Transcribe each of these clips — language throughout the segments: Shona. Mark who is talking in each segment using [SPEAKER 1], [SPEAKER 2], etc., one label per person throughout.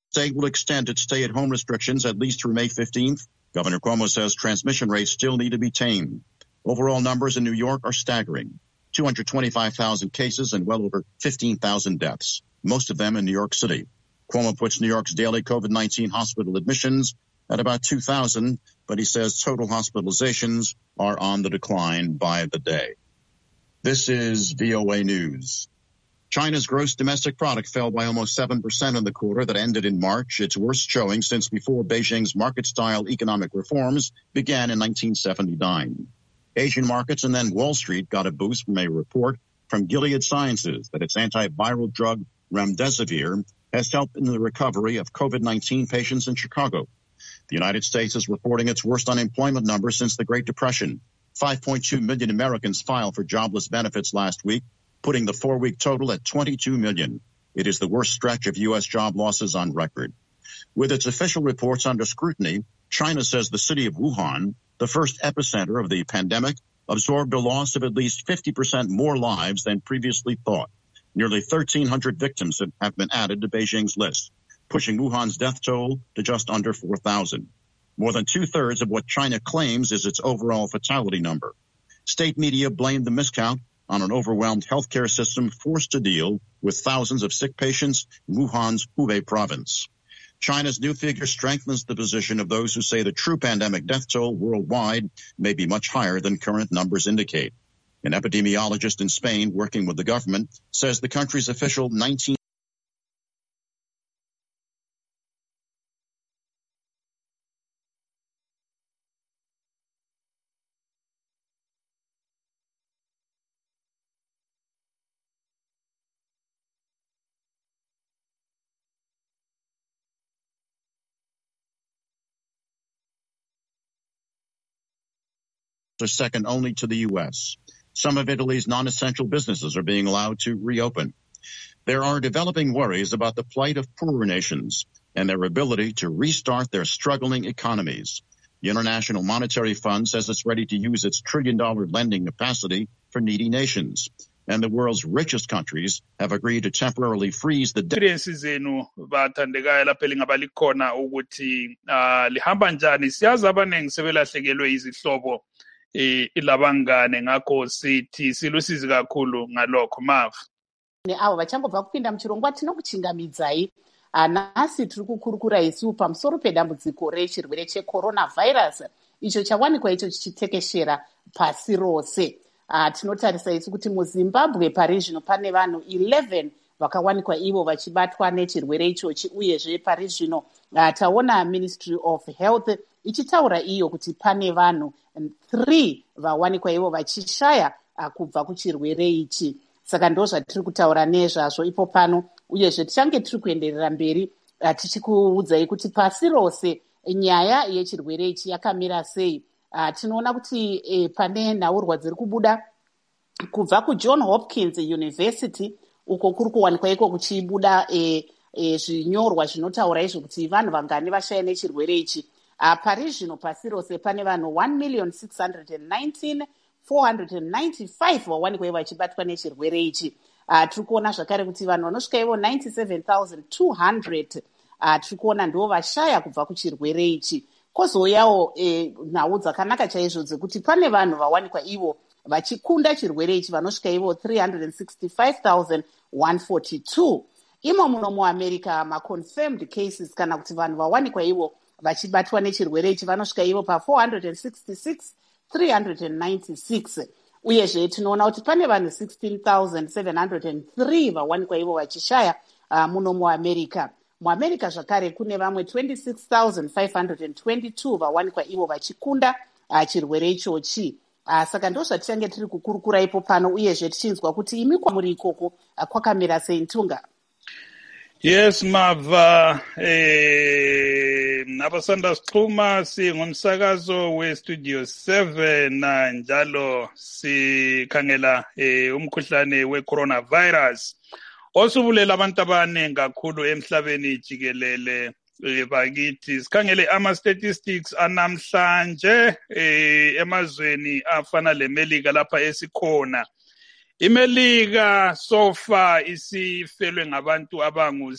[SPEAKER 1] state will extend its stay-at-home restrictions at least through May 15th. Governor Cuomo says transmission rates still need to be tamed. Overall numbers in New York are staggering. 225,000 cases and well over 15,000 deaths, most of them in New York City. Cuomo puts New York's daily COVID-19 hospital admissions at about 2,000, but he says total hospitalizations are on the decline by the day. This is VOA News. China's gross domestic product fell by almost 7% in the quarter that ended in March, its worst showing since before Beijing's market-style economic reforms began in 1979. Asian markets and then Wall Street got a boost from a report from Gilead Sciences that its antiviral drug remdesivir has helped in the recovery of COVID-19 patients in Chicago. The United States is reporting its worst unemployment number since the Great Depression. 5.2 million Americans filed for jobless benefits last week, putting the 4-week total at 22 million. It is the worst stretch of U.S. job losses on record. With its official reports under scrutiny, China says the city of Wuhan, the first epicenter of the pandemic, absorbed a loss of at least 50% more lives than previously thought. Nearly 1,300 victims have been added to Beijing's list, pushing Wuhan's death toll to just under 4,000. More than two-thirds of what China claims is its overall fatality number. State media blamed the miscount on an overwhelmed healthcare system forced to deal with thousands of sick patients in Wuhan's Hubei province. China's new figure strengthens the position of those who say the true pandemic death toll worldwide may be much higher than current numbers indicate. An epidemiologist in Spain working with the government says the country's official 19 are second only to the U.S. Some of Italy's non-essential businesses are being allowed to reopen. There are developing worries about the plight of poorer nations and their ability to restart their struggling economies. The International Monetary Fund says it's ready to use its trillion-dollar lending capacity for needy nations. And the world's richest countries have agreed to temporarily freeze the debt.
[SPEAKER 2] zenu bathandekayo lapha elingabalikhona ukuthi lihamba njani siyazi abaningi sebelahlekelwe izihlobo ilabangane ngakho sithi silusizi kakhulu ngalokho Mav.
[SPEAKER 3] Avo vachangobva kupinda muchirongwa tinokuchingamidzai nhasi tiri kukurukura isu pamusoro pedambudziko rechirwere checoronavirus icho chawanikwa icho chichitekeshera pasi rose. Tinotarisa isu kuti muZimbabwe pari zvino pane vanhu 11 vakawanikwa ivo vachibatwa nechirwere ichochi uyezve pari zvino taona Ministry of Health ichitaura iyo kuti pane vanhu 3 vawanikwa ivo vachishaya kubva kuchirwere ichi. Saka ndo zvatiri kutaura nezvazvo ipo pano uyezve tichange tiri kuenderera mberi tichikuudzai kuti pasi rose nyaya yechirwere ichi yakamira sei. Tinoona kuti pane nhaurwa dziri kubuda kubva kuJohn Hopkins University uko kuri kuwanikwa iko kuchibuda zvinyorwa zvinotaura izvo kuti vanhu vangani vashaya nechirwere ichi. Pari zvino pasi rose pane vanhu 1,619,495 vawanikwa ivo vachibatwa nechirwere ichi. Tiri kuona zvakare kuti vanhu vanosvika ivo 97,200 tiri kuona ndo vashaya kubva kuchirwere ichi. Kozouyawo nhau dzakanaka chaizvo dzekuti pane vanhu vawanikwa ivo vachikunda chirwere ichi vanosvika ivo 365,142. Imo muno muAmerica maconfirmed cases kana kuti vanhu vawanikwa ivo vachibatwa nechirwere ichi vanosvika ivo pa466,396. Uyezve tinoona kuti pane vanhu 16,703 vawanikwa ivo vachishaya muno muAmerica. MuAmerica zvakare kune vamwe 26,522 vawanikwa ivo vachikunda chirwere ichochi. Saka ndo zvatichange tiri kukurukura ipo pano uyezve tichinzwa kuti imi kwamuri ikoko kwakamira sei Ntunga.
[SPEAKER 2] Yes Mava, nabasanda sixhuma singumsakazo weStudio 7 njalo sikhangela umkhuhlane weCoronavirus osubulela abantu abaningi kakhulu emhlabeni jikelele. Bakithi sikhangele ama-statistics anamhlanje emazweni afana leMelika lapha esikhona iMelika so far isifelwe ngabantu abangu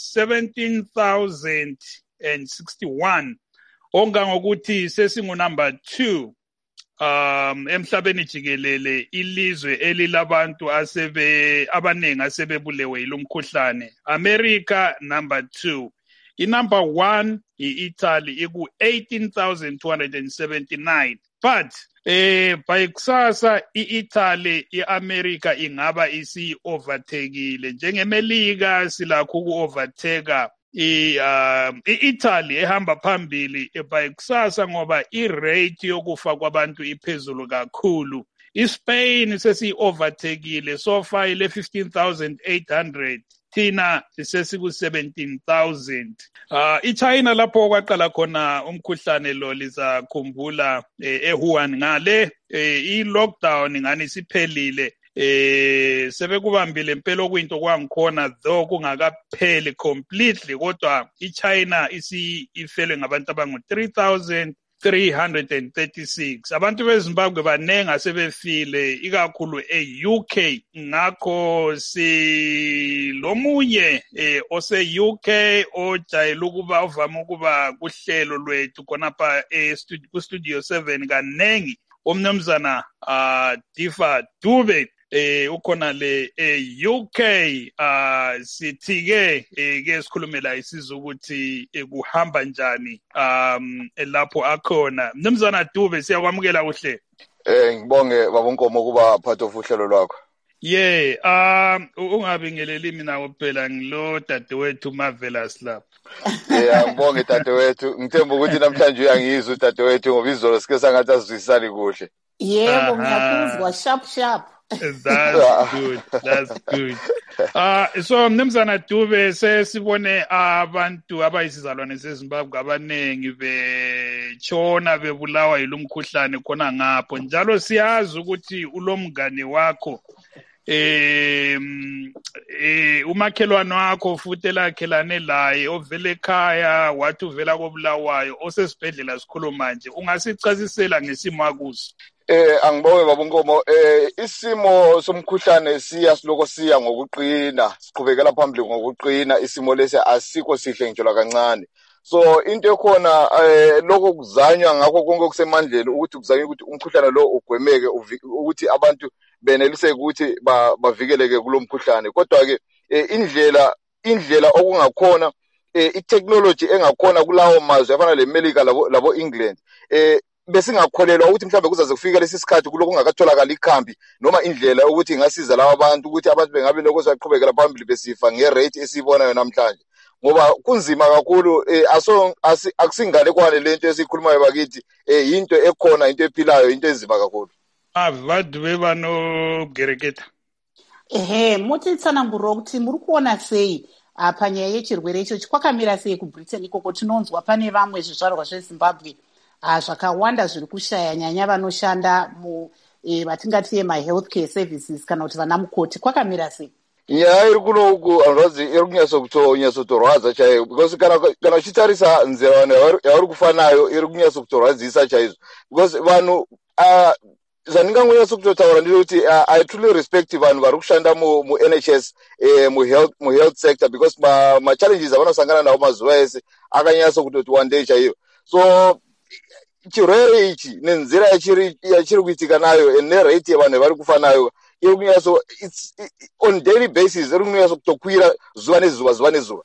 [SPEAKER 2] 17,061 ongangokuthi sesingu number 2 emhlabeni jikelele ilizwe elilabantu abanengi asebebulewe yilomkhuhlane. America number 2. Number 1 Italy iku 18,279. But by kusasa iItaly iAmerica ingaba overtakeile. NjengeMelika silakho uku-overtake iItaly ehamba phambili by kusasa ngoba irate yokufa kwabantu iphezulu kakhulu. iSpain sesi-overtakeile so far ile 15,800. Thina sesiku 17,000. iChina lapho kwaqala khona umkhuhlane lo lizakhumbula eWuhan ngale i-lockdown ngani siphelile sebekubambile impela okuyinto kwangikhona though kungakapheli completely kodwa iChina ifelwe ngabantu abangu 3,336. Abantu beZimbabwe banengi asebefile ikakhulu eUK. Ngakho silomunye ose-UK ojayela ukuba uvama ukuba kuhlelo lwethu khonapha ku-Studio 7 kanengi umnumzana Difa Dube ukhona le UK. Sithi ke sikhulumela isizwe ukuthi kuhamba njani lapho akhona. Mnumzana Dube siyakwamukela kuhle.
[SPEAKER 4] Ngibonge babonkomo kuba part of uhlelo lwakho.
[SPEAKER 2] Ungabingeleli mina kuphela ngilo dadewethu Marvelous lapha.
[SPEAKER 4] Ngibonge dadewethu. Ngithemba ukuthi namhlanje uyangizwa dadewethu ngoba izolo sike sangathi azwisisani kuhle.
[SPEAKER 3] Yebo ngiyakuzwa sharp.
[SPEAKER 2] That's good. So mnumzana Dube sesibone abantu abayisizalwane seZimbabwe abanengi betshona bebulawa yilomkhuhlane khona ngapho njalo siyazi ukuthi ulomngane wakho umakhelwane wakho futhi elakhelane laye ovela ekhaya wathi uvela koBulawayo osesibhedlela sikhulu manje ungasichazisela ngesimo akuso?
[SPEAKER 4] Angibonge babonkomo. Isimo somkhuhlane siloko siya ngokuqina, siqhubekela phambili ngokuqina. Isimo lesi asikho sihle ngitsho kancane. So into ekhona lokho kuzanywa ngakho konke okusemandleni ukuthi kuzanywe ukuthi umkhuhlane lo ugwemeke ukuthi abantu beneliseke ukuthi bavikeleke kulomkhuhlane. Kodwa ke indlela okungakhona i-technology engakhona kulawo mazwe afana leMelika labo England besingakholelwa ukuthi mhlawumbe kuzaze kufika lesi sikhathi kuloko kungakatholakala ikhambi noma indlela ukuthi ingasiza laba abantu ukuthi abantu bengabe lokho saqhubekela phambili besifa ngerate esibonayo namhlanje ngoba kunzima kakhulu. Akusingane kwane lento esikhulumayo bakithi into ekhona, into ephilayo, into enzima kakhulu.
[SPEAKER 2] Vadube vanogereketa
[SPEAKER 3] muti tsananguriro kuti muri kuona sei panyaya yechirwere icho kwakamira sei kuBritain ikoko? Tinonzwa pane vamwe zvizvarwa zveZimbabwe zvakawanda zviri kushaya nyanya vanoshanda vatingati healthcare services kana kuti vana mukoti. Kwakamira sei?
[SPEAKER 4] Nyaya iri kuno uku anozvi iri kunyatsokutorwadza chaiyo because kana uchitarisa nzira yavari kufanayo iri kunyatsokutorwadzisa chaizvo because vanhu zvandingangonyatso kutotaura ndiri I truly respect vanhu vari kushanda mu-NHS mu-health sector because ma-challenges avanosangana nawo mazuva ese akanyatso kutoti one day chaiyo. So chirwere ichi nenzira yachiri kuitika nayo nerate yevanhu vari kufa nayo iri kunyatso on daily basis iri kunyatso kutokwira zuva nezuva.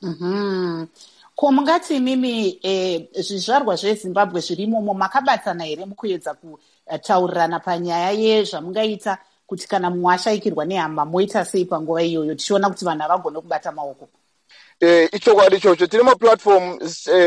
[SPEAKER 3] Ko mungati mimi zvizvarwa zveZimbabwe zvirimomo makabatsana here mukuedza kutaurirana panyaya yezvamungaita kuti kana mumwe ashayikirwa nehama moita sei panguva iyoyo tichiona kuti vanhu havagone kubata maoko?
[SPEAKER 4] Ichokwadi ichocho tine maplatform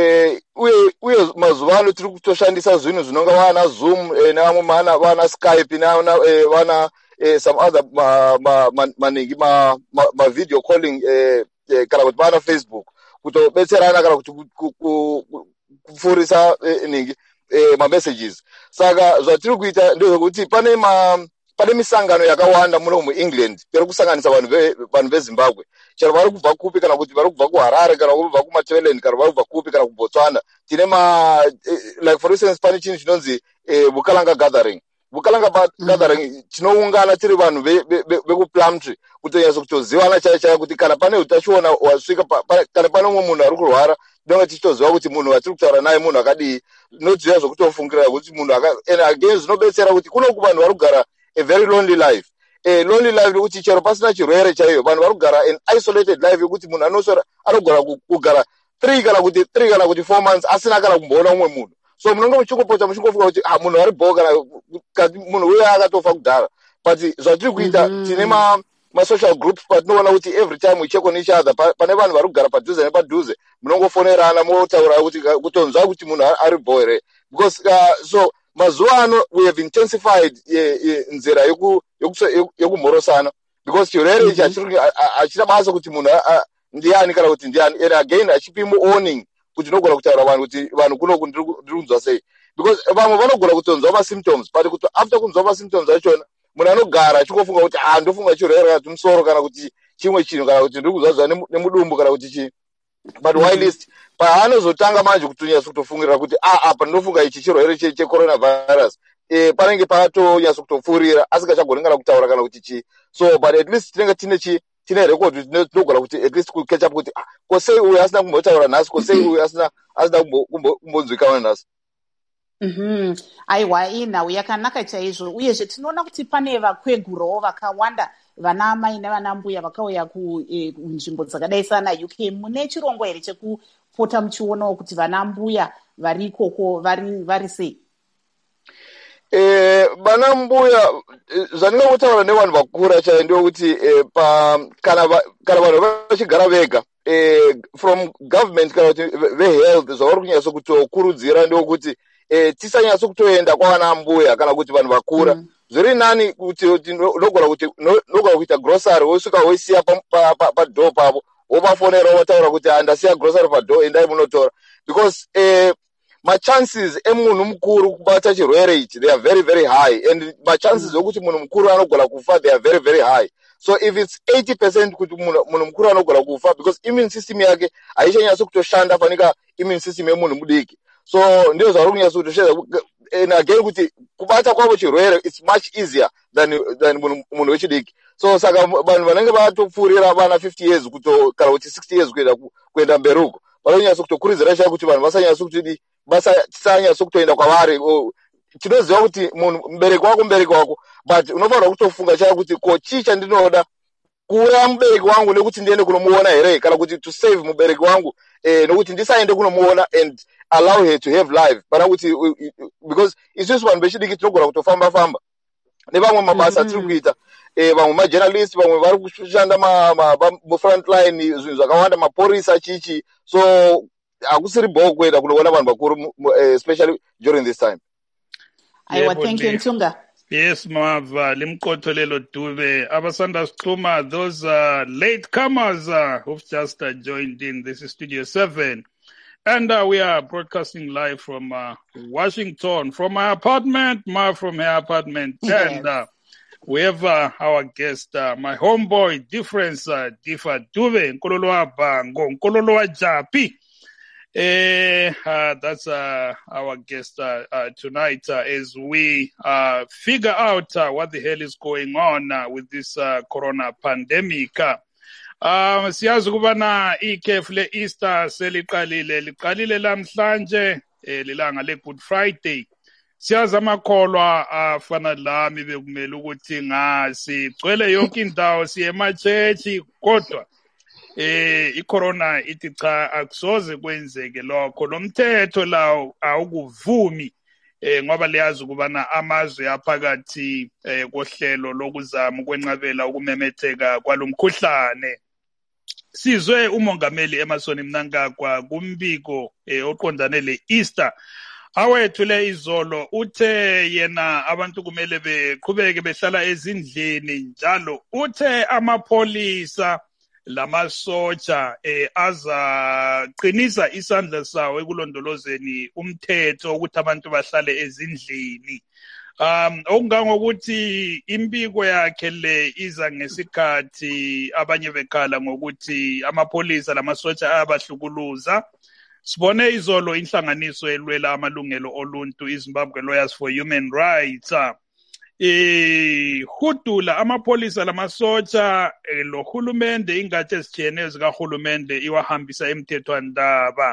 [SPEAKER 4] uye mazuva ano tiri kutoshandisa zvinhu zvinonga vana Zoom nevamwe vana Skype vana some other maningi ma-video calling kana kuti vana Facebook kutobetserana kana kuti kupfurisa ningi ma-messages. Saka zvatiri kuita ndezvekuti pane misangano yakawanda muno muEngland peri kusanganisa vanhu veZimbabwe chero vari kubva kupi kana kuti vari kubva kuHarare kana kubva kuMatabeleland kana vari kubva kupi kana kuBotswana. Tine like for instance pane chinhu chinonzi Bukalanga gathering vukalanga gathering tinoungana tiri vanhu vekuplumtree kuti tonyasa kutozivana chaichaya kuti kana pane utachiona wasvika kana pane umwe munhu ari kurwara tinonga tichitoziva kuti munhu watiri kutaura naye munhu akadii noziva zvokutofungirira kuti munhu and again zvinobetsera kuti kuno kuvanhu vari kugara a very lonely life lonely life yekuti chero pasina chirwere chaiyo vanhu vari kugara an isolated life yekuti munhu anogara kugara 3 kana kuti 4 months asina kana kumboona umwe munhu so munenge muchingopota muchingofunga kuti munhu ari bho kana munhu uya akatofa kudhara but zvatiri kuita tine ma-social groups patinoona kuti every time we check on each other pane vanhu vari kugara padhuze nepadhuze munongofonerana motaura kuti kutonzwa kuti munhu ari bho here because so mazuva ano we have intensified nzira yekumhorosana because chirwere ichi hachina basa kuti munhu ndiani kana kuti ndiani and again hachipi muwarning kuti nogona kutaura vanhu kuti vanhu kunoku ndiri kunzwa sei because vamwe vanogona kutonzwa masymptoms but kuti after kunzwa masymptoms achona munhu anogara achingofunga kuti ndofunga chirwere kana kuti musoro kana kuti chimwe chinhu kana kuti ndiri kuzvazva nemudumbu kana kuti chii but while least paanozotanga manje kutonyasa kutofungirira kuti apa ndinofunga ichi chirwere checoronavirus panenge patonyasa kutopfuurira asingachagoni kana kutaura kana kuti chii so but at least tinenge tine record tinogona kuti at least kuketch up kuti kosei uyu asina kumbotaura nhasi kosei uyu asina kumbonzwikana nhasi
[SPEAKER 3] aiwa inhau yakanaka chaizvo uyezve tinoona kuti pane vakwegurawo vakawanda vana mai nevana mbuya vakauya kunzvimbo dzakadai sana UK mune chirongwa here chekupota muchionawo kuti vana mbuya vari ikoko vari sei
[SPEAKER 4] vana mbuya zvandingautaura nevanhu vakura chai ndokuti kana vanhu vachigara vega from government kana kuti vehealth zvavari kunyasa kutokurudzira ndokuti tisanyasa kutoenda kwavana mbuya kana kuti vanhu vakura zviri nani kuti nogona kuita grocery wosvika woisiya padhoo pavo wovafonera wotaura kuti handasiya grocery padhoo endai munotora because machances emunhu mukuru kubata chirwere ichi they are very very high and machances okuti munhu mukuru anogona kufa they are very very high so if it's 80% kuti munhu mukuru anogona kufa because immune system yake haichanyasa kutoshanda fanika immune system yemunhu mudiki so ndio zvauri kunyasa kutosheda and again kuti kubata kwavo chirwere it's much easier than munhu wechidiki so saka vanhu vanenge vatopfuurira vana 50 years kana kuti 60 years kuenda mberi uko vanonyasa kutokurudzira chai kuti vanhu tisanyasa kutoenda kwavari tinoziva kuti munhu mubereki wako but unofanira kutofunga chai kuti ko chii chandinoda kuuraya mubereki wangu nekuti ndiende kunomuona here kana kuti to save mubereki wangu nokuti ndisaende kunomuona and allow her to have life pana kuti because isusu vanhu vechidiki tinogona kutofamba nevamwe mabasa tiri kuita vamwe majournalist vamwe vari kushanda mufront line zvinhu zvakawanda mapurisa chichi so hakusiri bho kuenda kunoona vanhu vakuru especially during this time.
[SPEAKER 3] Aiwa, thank you Ntunga.
[SPEAKER 2] Yes, Mava, Limkotolelo Dube, Abasanda Skluma, those latecomers who've just joined in. This is Studio 7. And we are broadcasting live from Washington, from my apartment, Ma from her apartment. Yes. And we have our guest, my homeboy, Difference, Difa Dube, Nkololoa Bango, Nkololoa Japi. That's our guest tonight as we figure out what the hell is going on with this corona pandemic. Siyazi kubana ikhefu le-Easter seliqalile lamhlanje lilanga le-Good Friday. Siyazi amakholwa afana lami bekumele ukuthi sigcwele yonke indawo siye emachechi kodwa i-corona ithi cha akusoze kwenzeke lokho lomthetho lawo awukuvumi ngoba liyazi ukubana amazwe aphakathi kohlelo lokuzama ukwenqabela ukumemetheka kwalomkhuhlane. Sizwe umongameli Emmerson Mnangagwa kumbiko oqondane le-Easter awethule izolo uthe yena abantu kumele beqhubeke behlala ezindlini njalo uthe amapholisa lamasotsha azaqinisa isandla sawo ekulondolozeni umthetho ukuthi abantu bahlale ezindlini. Okungangokuthi impiko yakhe le iza ngesikhathi abanye bekhala ngokuthi amapholisa lamasotsha ayabahlukuluza. Sibone izolo inhlanganiso elwela amalungelo oluntu iZimbabwe Lawyers for Human Rights hudula amapolisa lamasotsha lohulumende ingatshe ezitshiyeneyo zikahulumende iwahambisa emthethwandaba.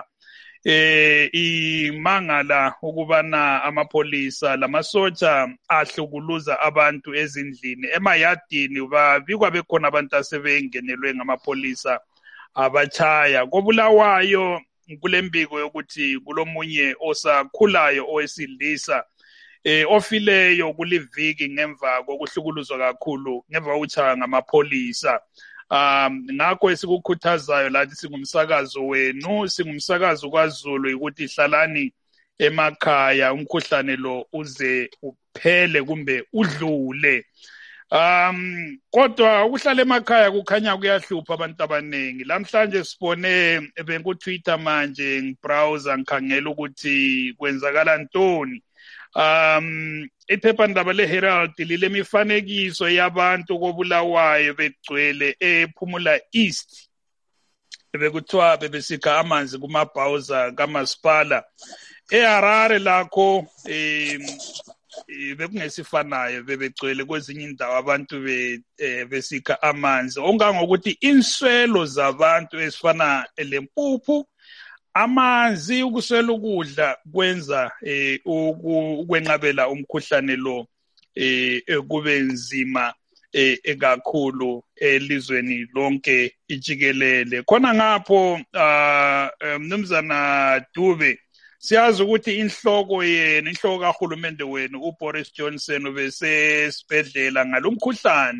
[SPEAKER 2] Imangala ukubana amapolisa lamasotsha ahlukuluza abantu ezindlini emayadini babikwa bekhona abantu asebengenelwe ngamapolisa abachaya. KoBulawayo kulembiko yokuthi kulomunye osakhulayo owesilisa ofileyo kuliviki ngemva kokuhlukuluzwa kakhulu ngemva kokuchaya ngamapolisa. Ngakho esikukhuthazayo lathi singumsakazo wenu, singumsakazo kwaZulu ukuthi hlalani emakhaya umkhuhlane lo uze uphele kumbe udlule. Kodwa ukuhlala emakhaya kukhanya kuyahlupha abantu abaningi. Lamhlanje sibone bengu-Twitter manje ngibrowser ngikhangela ukuthi kwenzakala ntoni. Iphephandaba leHerald lile mifanekiso yabantu koBulawayo begcwele ePhumula East bekuthiwa bebesikha amanzi kumabhawuza kamasipala. eHarare lakho bekungesifanayo bebegcwele kwezinye indawo abantu besikha amanzi ongangokuthi inswelo zabantu esifana leMpuphu amanzi ukuswela ukudla kwenza ukwenqabela umkhuhlane lo kube nzima kakhulu elizweni lonke ijikelele. Khona ngapho Mnumzana Dube siyazi ukuthi inhloko kahulumende wenu uBoris Johnson ubesesibhedlela ngalomkhuhlane.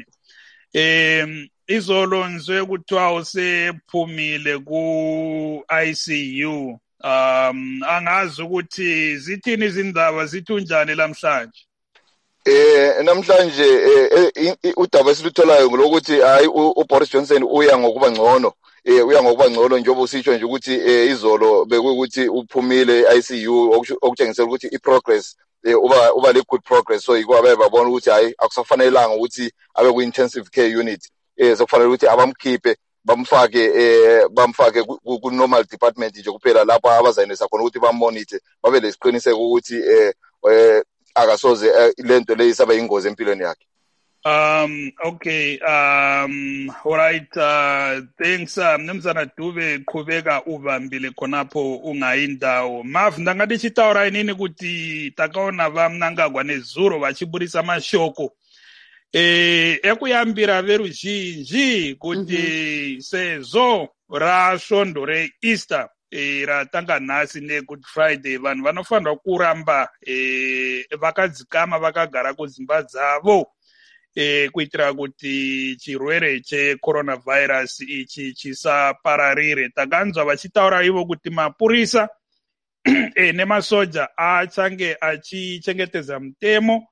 [SPEAKER 2] Izolo nzwe kuthiwa usephumile ku-ICU. Angazi ukuthi zithini izindaba zithunjani lamhlanje.
[SPEAKER 4] Namhlanje udaba esilutholayo ngolokuthi hayi uBoris Johnson uya ngokuba ngcono. Njengoba usitsho nje ukuthi izolo bekuthi uphumile e-ICU okutshengisela ukuthi i-progress uba le good progress, so ikwabe babona ukuthi hayi akusafanelanga ukuthi abe ku-intensive care unit. Sokufanele ukuthi abamkhiphe bamfake ku normal department nje kuphela lapho abazayinisa khona ukuthi bamonite babe lesiqiniseko ukuthi akasoze lento le isaba ingozi empilweni yakhe.
[SPEAKER 2] Okay, all right, thanks Mnumzana Dube qhubeka ubambile khonapho ungayindawo. Mav ndangati chitaura inini kuti takaona vamnangagwa nezuro vachiburisa mashoko ekuyambira veruzhinji kuti sezvo rasvondo reEaster ratanga nhasi neGood Friday vanhu vanofanirwa kuramba vakadzikama vakagara kudzimba dzavo kuitira kuti chirwere checoronavirus ichi chisapararire. Takanzwa vachitaura ivo kuti mapurisa nemasoja achange achichengetedza mutemo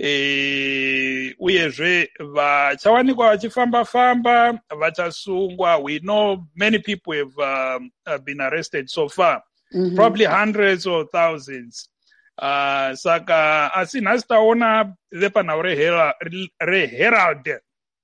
[SPEAKER 2] uyezve vachawanikwa vachifamba-famba vachasungwa. We know many people have been arrested so far, probably hundreds or thousands. Saka asi nhasi taona vepanhau reHerald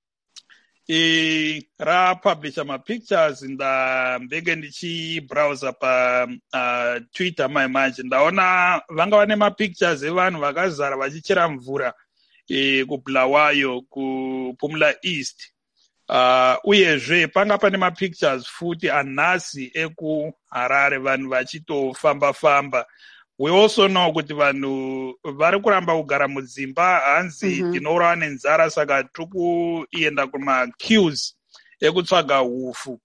[SPEAKER 2] rapublisha mapictures ndambenge ndichibrowser Twitter manje ndaona vanga vane mapictures evanhu vakazara vachichera mvura kuBulawayo kuPhumula East. Uyezve panga pane mapictures futi anhasi ekuHarare vanhu vachitofamba-famba. We also know kuti vanhu vari kuramba kugara mudzimba hanzi tinourawa nenzara saka tiri kuenda kuma-queues ekutsvaga hufu.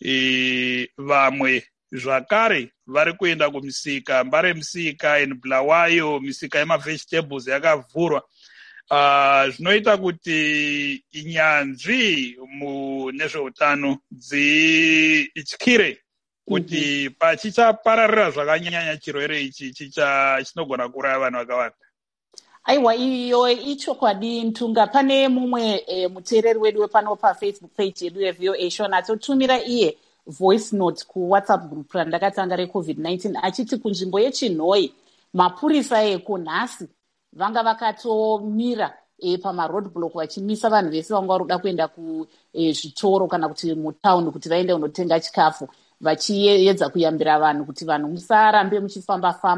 [SPEAKER 2] Vamwe zvakare vari kuenda kumisika, mbare misika eBulawayo, misika yemavegetables yakavhurwa. Zvinoita kuti nyanzvi nezveutano dzityire kuti pachichapararira zvakanyanya chirwere ichi chinogona kuuraya vanhu vakawanda.
[SPEAKER 3] Aiwa, iyo ichokwadi Ntunga. Pane mumwe muteereri wedu wepano paFacebook page yedu yeVOA Shona atotumira iye voice note kuWhatsApp group randakatanga reCovid-19 achiti kunzvimbo yeChinhoi mapurisa ekunhasi vanga vakatomira pamaroadblock vachimisa vanhu vese vanga vari kuda kuenda kuzvitoro kana kuti mutaundi kuti vaende kunotenga chikafu, vachiedza kuyambira vanhu kuti vanhu musarambe muchifamba-famba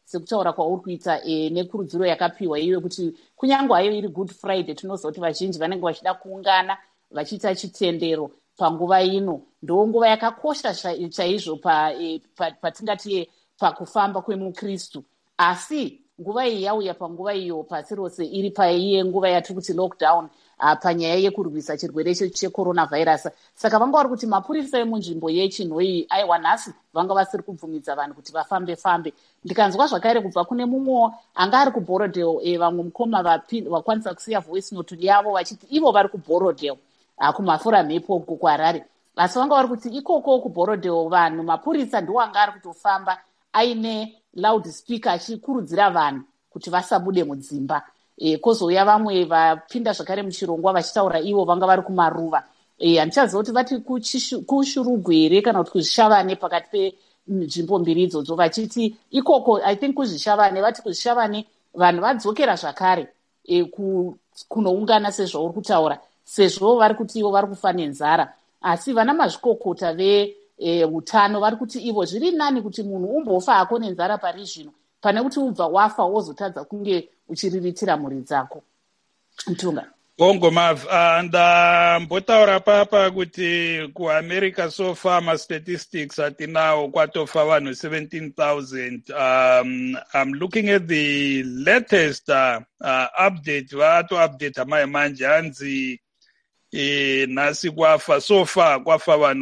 [SPEAKER 3] sekutaura kwauri kuita nekurudziro yakapiwa iwe kuti kunyange hayo iri Good Friday tinoziva kuti vazhinji vanenge vachida kuungana vachiita chitendero panguva ino. Ndo nguva yakakosha chaizvo patingati pakufamba kwemukristu. Asi nguva iyi yauya panguva iyo pasi rose iri paiye nguva yatiri kuti lockdown panyaya yekurwisa chirwere checoronavirus. Saka vanga vari kuti mapurisa emunzvimbo yechinhoi aiwa nhasi vanga vasiri kubvumidza vanhu kuti vafambe. Ndikanzwa zvakare kubva kune mumwe anga ari kuBorodale, vamwe mukoma vakwanisa kusiya voice note yavo vachiti ivo vari kuBorodale kumafura mhepo kuHarare. Asi vanga vari kuti ikoko kuBorodale vanhu mapurisa ndiwo anga ari kutofamba aine loudspeaker achikurudzira vanhu kuti vasabude mudzimba. Kozouya vamwe vapinda zvakare muchirongwa vachitaura ivo vanga vari kumaruva. Handichaziva kuti vati kushurugwe here kana kuti kuzvishavane pakati penzvimbo mbiri idzodzo vachiti ikoko I think kuzvishavane vati kuzvishavane vanhu vadzokera zvakare kunoungana sezvauri kutaura, sezvo vari kuti ivo vari kufa nenzara. Asi vana mazvikokota veutano vari kuti ivo zviri nani kuti munhu umbofa hako nenzara pari zvino pane kuti ubva wafa wozotadza kunge uchiriritira mhuri dzako. Mtunga
[SPEAKER 2] Bongomav, ndambotaura papa kuti kuAmerica so far ma-statistics atinawo kwatofa vanhu 17,000. I'm looking at the latest update, vato-update manje hanzi nasi kwafa so far kwafa vanhu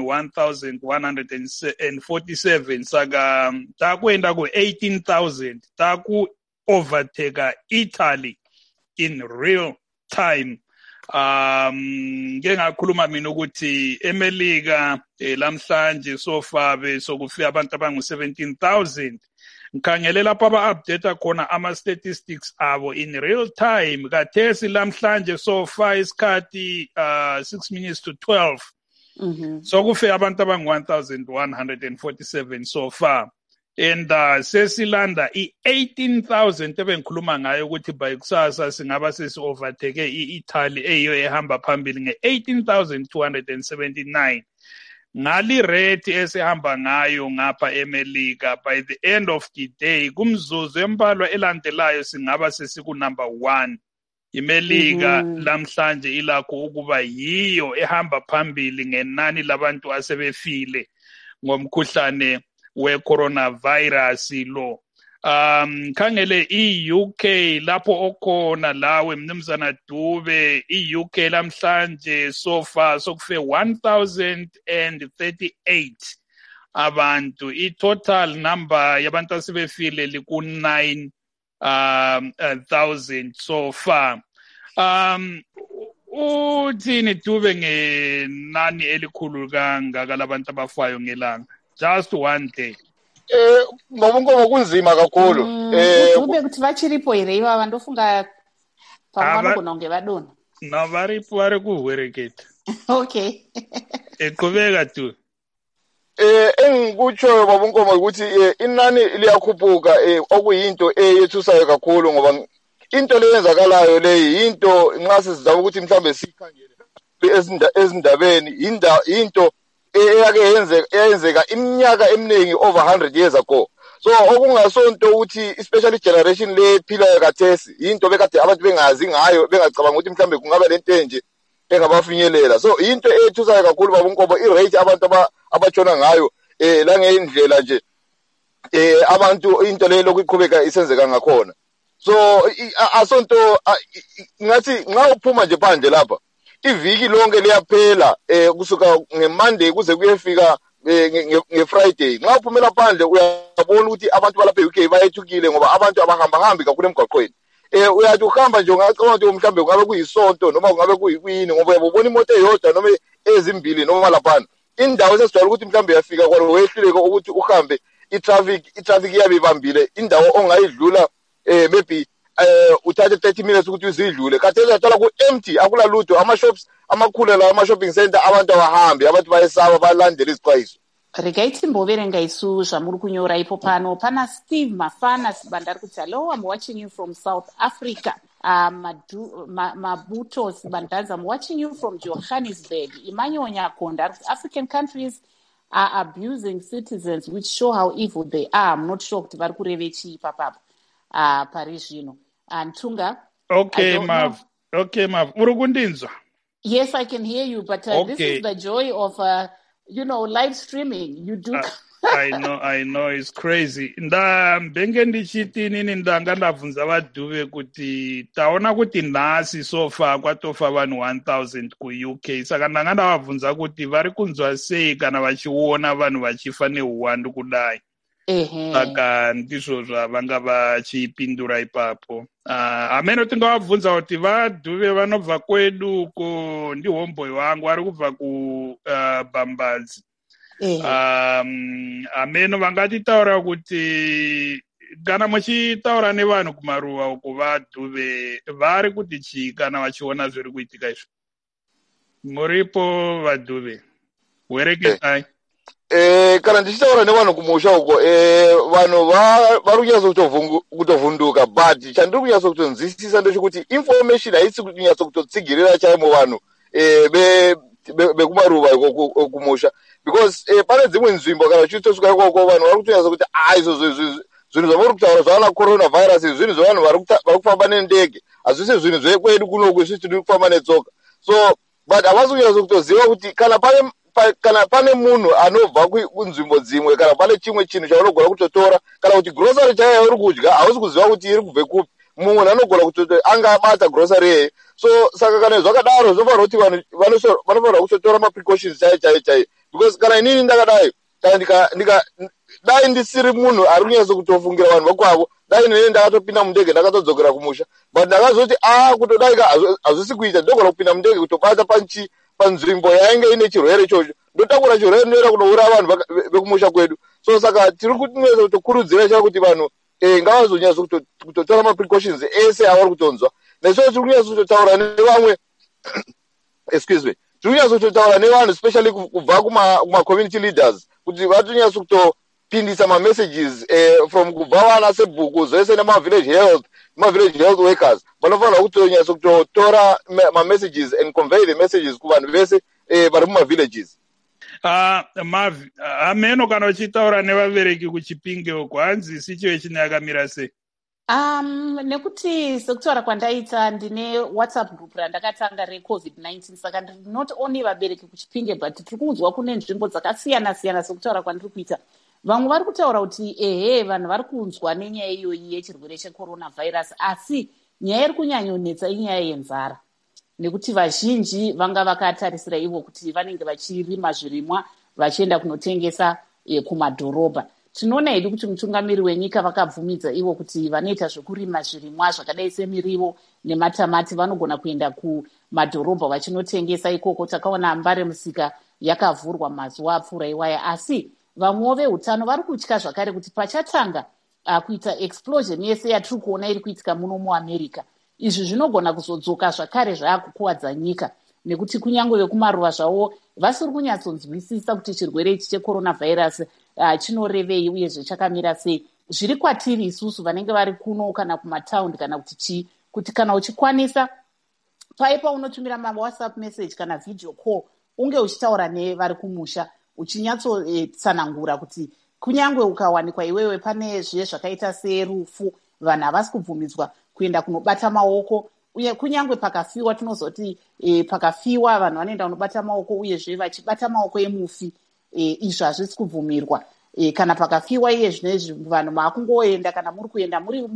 [SPEAKER 2] 1,147. Saka takuenda ku-18,000 taku-overtake Italy in real time. Ngengakhuluma mina ukuthi eMelika lamhlanje so far besokufika abantu abangu-17,000. Ngikhangele lapha aba-update khona ama-statistics abo in real time. Kathesi lamhlanje so far isikhathi 6 minutes to 12. Sokufika abantu abangu-1,147 so far. And sesilanda i-18,000 ebengikhuluma ngayo ukuthi by kusasa singaba sesi-overtake i-Italy eyiyo ehamba phambili nge-18,279. Ngali rate esihamba ngayo ngapha eMelika by the end of the day kumzuzu embalwa elandelayo singaba sesiku number 1. iMelika lamhlanje ilakho ukuba yiyo ehamba phambili ngenani labantu asebefile ngomkhuhlane we-coronavirus lo. Khangele i-UK lapho okhona lawe mnumzana Dube, i-UK lamhlanje so far sokufe 1,038 abantu. I-total number yabantu asebefile liku 9,000 so far. Uthini Dube ngenani elikhulu kangaka labantu abafayo ngelanga? Just one day.
[SPEAKER 4] Ngobunkomo kunzima kakhulu.
[SPEAKER 3] Ube kuti vachiripo here iva vandofunga pamwana kunonge vadona.
[SPEAKER 2] No varipo vari kuhwereketa.
[SPEAKER 3] Okay.
[SPEAKER 2] Eqhubeka tu.
[SPEAKER 4] Engikutsho babunkomo ukuthi inani liyakhuphuka okuyinto eyethusayo kakhulu ngoba into leyenzakalayo leyi into nxa sizama ukuthi mhlambe sikhangele ezindabeni into eyenzeka iminyaka eminingi over 100 years ago. So okungasonto ukuthi especially generation le phila kathesi into bekade abantu bengazi ngayo bengacabanga ukuthi mhlambe kungaba lento enje engabafinyelela. So into ethusayo kakhulu babunkobo irate abantu abatshona ngayo la ngendlela nje abantu into le lokuqhubeka isenzeka ngakhona. So asonto ngathi nxa uphuma nje phandle lapha iviki lonke liyaphela kusuka ngeMonday kuze kuyefika ngeFriday. Nxa uphumela phandle uyabona ukuthi abantu balapha eUK bayethukile ngoba abantu abahambahambi kakhulu emgwaqweni. Uyathi uhamba nje ungacabanga ukuthi mhlambe kungabe kuyisonto noma kungabe kuyini ngoba uyabona imoto eyodwa noma ezimbili noma laphana. Indawo sesidala ukuthi mhlambe yafika kwalo wehluleke ukuthi uhambe i-traffic iyabe ibambile indawo ongayidlula maybe uthathe 30 minutes ukuthi uzidlule. Kathesi uyathola ku-empty akula lutho, ama-shops amakhulu la ama-shopping center abantu abahambi abantu bayesaba balandela izixwayiso.
[SPEAKER 3] Regaiti mboverenga isu zvamuri kunyora ipo pano pana Steve Mafana Sibandari kuti hello, I'm watching you from South Africa. Mabuto Sibandari, I'm watching you from Johannesburg. Imanyo Nyakonda, African countries are abusing citizens, which show how evil they are. I'm not sure kuti vari kureve chii papapo pari zvino. And Tunga,
[SPEAKER 2] okay, Mav. Uri kundinzwa?
[SPEAKER 3] Yes, I can hear you, but this is the joy of live streaming. You do.
[SPEAKER 2] I know, it's crazy. Ndabenge ndichiti nini ndanga ndabvunza vadhuve kuti taona kuti nhasi sofa kwatofa vanhu 1000 ku-UK. Saka ndanga ndavabvunza kuti vari kunzwa sei kana vachiona vanhu vachifa neuwandu kudai. Saka ndizvo zvavanga vachipindura ipapo. Ameno tingavabvunza kuti vadhuve vanobva kwedu uko ndihomboyi wangu ari kubva kuBhambazi. Ameno vangatitaura kuti kana muchitaura nevanhu kumaruwa uko vadhuve vari kuti chii kana vachiona zviri kuitika izvo? Muripo vadhuve? Wereketai.
[SPEAKER 4] Kana ndichitaura nevanhu kumusha uko vanhu vari kunyatso kutovhunduka, but chandiri kunyatso kutonzwisisa ndechekuti information haisi kunyatso kutotsigirira chaimo vanhu bekumaruva kumusha, because pane dzimwe nzvimbo kana uchitosvika ikoko vanhu vari kutonyatsa kuti izvo zvinhu zvavari kutaura zvavana coronavirus zvinhu zvavanhu vari kufamba nendege, hazvisi zvinhu zvekwedu kunoku isusu tiri kufamba netsoka. So but havasi kunyatsa kutoziva kuti kana pane munhu anobva kunzvimbo dzimwe, kana pane chimwe chinhu chaunogona kutotora, kana kuti grocery chaiyo uri kudya hausi kuziva kuti iri kubve kupi, mumwe anogona kuti anga abata grocery yeye. So saka kana zvakadaro zvofanira kuti vanhu vanofanira kutotora maprecautions chaiyo, because kana inini ndakadai kana dai ndisiri munhu ari kunyatso kutofungira vanhu vakwavo, dai nene ndakatopinda mundege ndakatodzokera kumusha, but ndakazoti kutodai hazvisi kuita, ndogona kupinda mundege kutobata panzvimbo yainge ine chirwere ichocho, ndotakura chirwere ndinoenda kunouraya vanhu vekumusha kwedu. So saka tiri kutinweza kutokurudzira cha kuti vanhu ngavazonyatso kutotora maprecautions ese avari kutonzwa. Neso tiri kunyatso kutotaura nevamwe excuse me, tiri kunyatso kutotaura nevanhu especially kubva kuma-community leaders kuti vatonyatso kutopindisa ma-messages from kubva vana sebhuku zvese nema-village health workers vanofanira kutonyatso kutotora ma-messages and convey the messages kuvanhu vese vari muma-villages.
[SPEAKER 2] Mavi, ameno kana uchitaura nevabereki kuChipinge uko hanzi situation yakamira sei?
[SPEAKER 3] Nekuti sekutaura kwandaita ndine WhatsApp group randakatanga reCovid-19, saka not only vabereki kuChipinge but tiri kunzwa kune nzvimbo dzakasiyana-siyana sekutaura kwandiri kuita. Vamwe vari kutaura kuti vanhu vari kunzwa nenyaya iyoyi yechirwere checoronavirus, asi nyaya iri kunyanyonetsa inyaya yenzara, nekuti vazhinji vanga vakatarisira ivo kuti vanenge vachirima zvirimwa vachienda kunotengesa kumadhorobha. Tinoona hedu kuti mutungamiri wenyika vakabvumidza ivo kuti vanoita zvekurima zvirimwa zvakadai semirivo nematamati vanogona kuenda kumadhorobha vachinotengesa ikoko. Takaona Mbare Musika yakavhurwa mazuva apfuura iwaya, asi vamwewo veutano vari kutya zvakare kuti pachatanga kuita explosion yese yatiri kuona iri kuitika muno muAmerica, izvi zvinogona kuzodzoka zvakare zvaakukuwadza nyika, nekuti kunyange vekumaruva zvavo vasiri kunyatsonzwisisa kuti chirwere ichi checoronavirus chinorevei uyezve chakamira sei. Zviri kwatiri isusu vanenge vari kuno kana kumataundi kana kuti chii, kuti kana uchikwanisa paipa unotumira ma-WhatsApp message kana video call unge uchitaura nevari kumusha uchinyatso-tsanangura kuti kunyange ukawanikwa iwewe pane zviye zvakaita serufu, vanhu havasi kubvumidzwa kuenda kunobata maoko, uye kunyange pakafiwa tinozoti pakafiwa vanhu vanoenda kunobata maoko, uyezve vachibata maoko emufi, izvo hazvisi kubvumirwa. Kana pakafiwa iye zvinezvi vanhu maakungoenda kana muri kuenda muri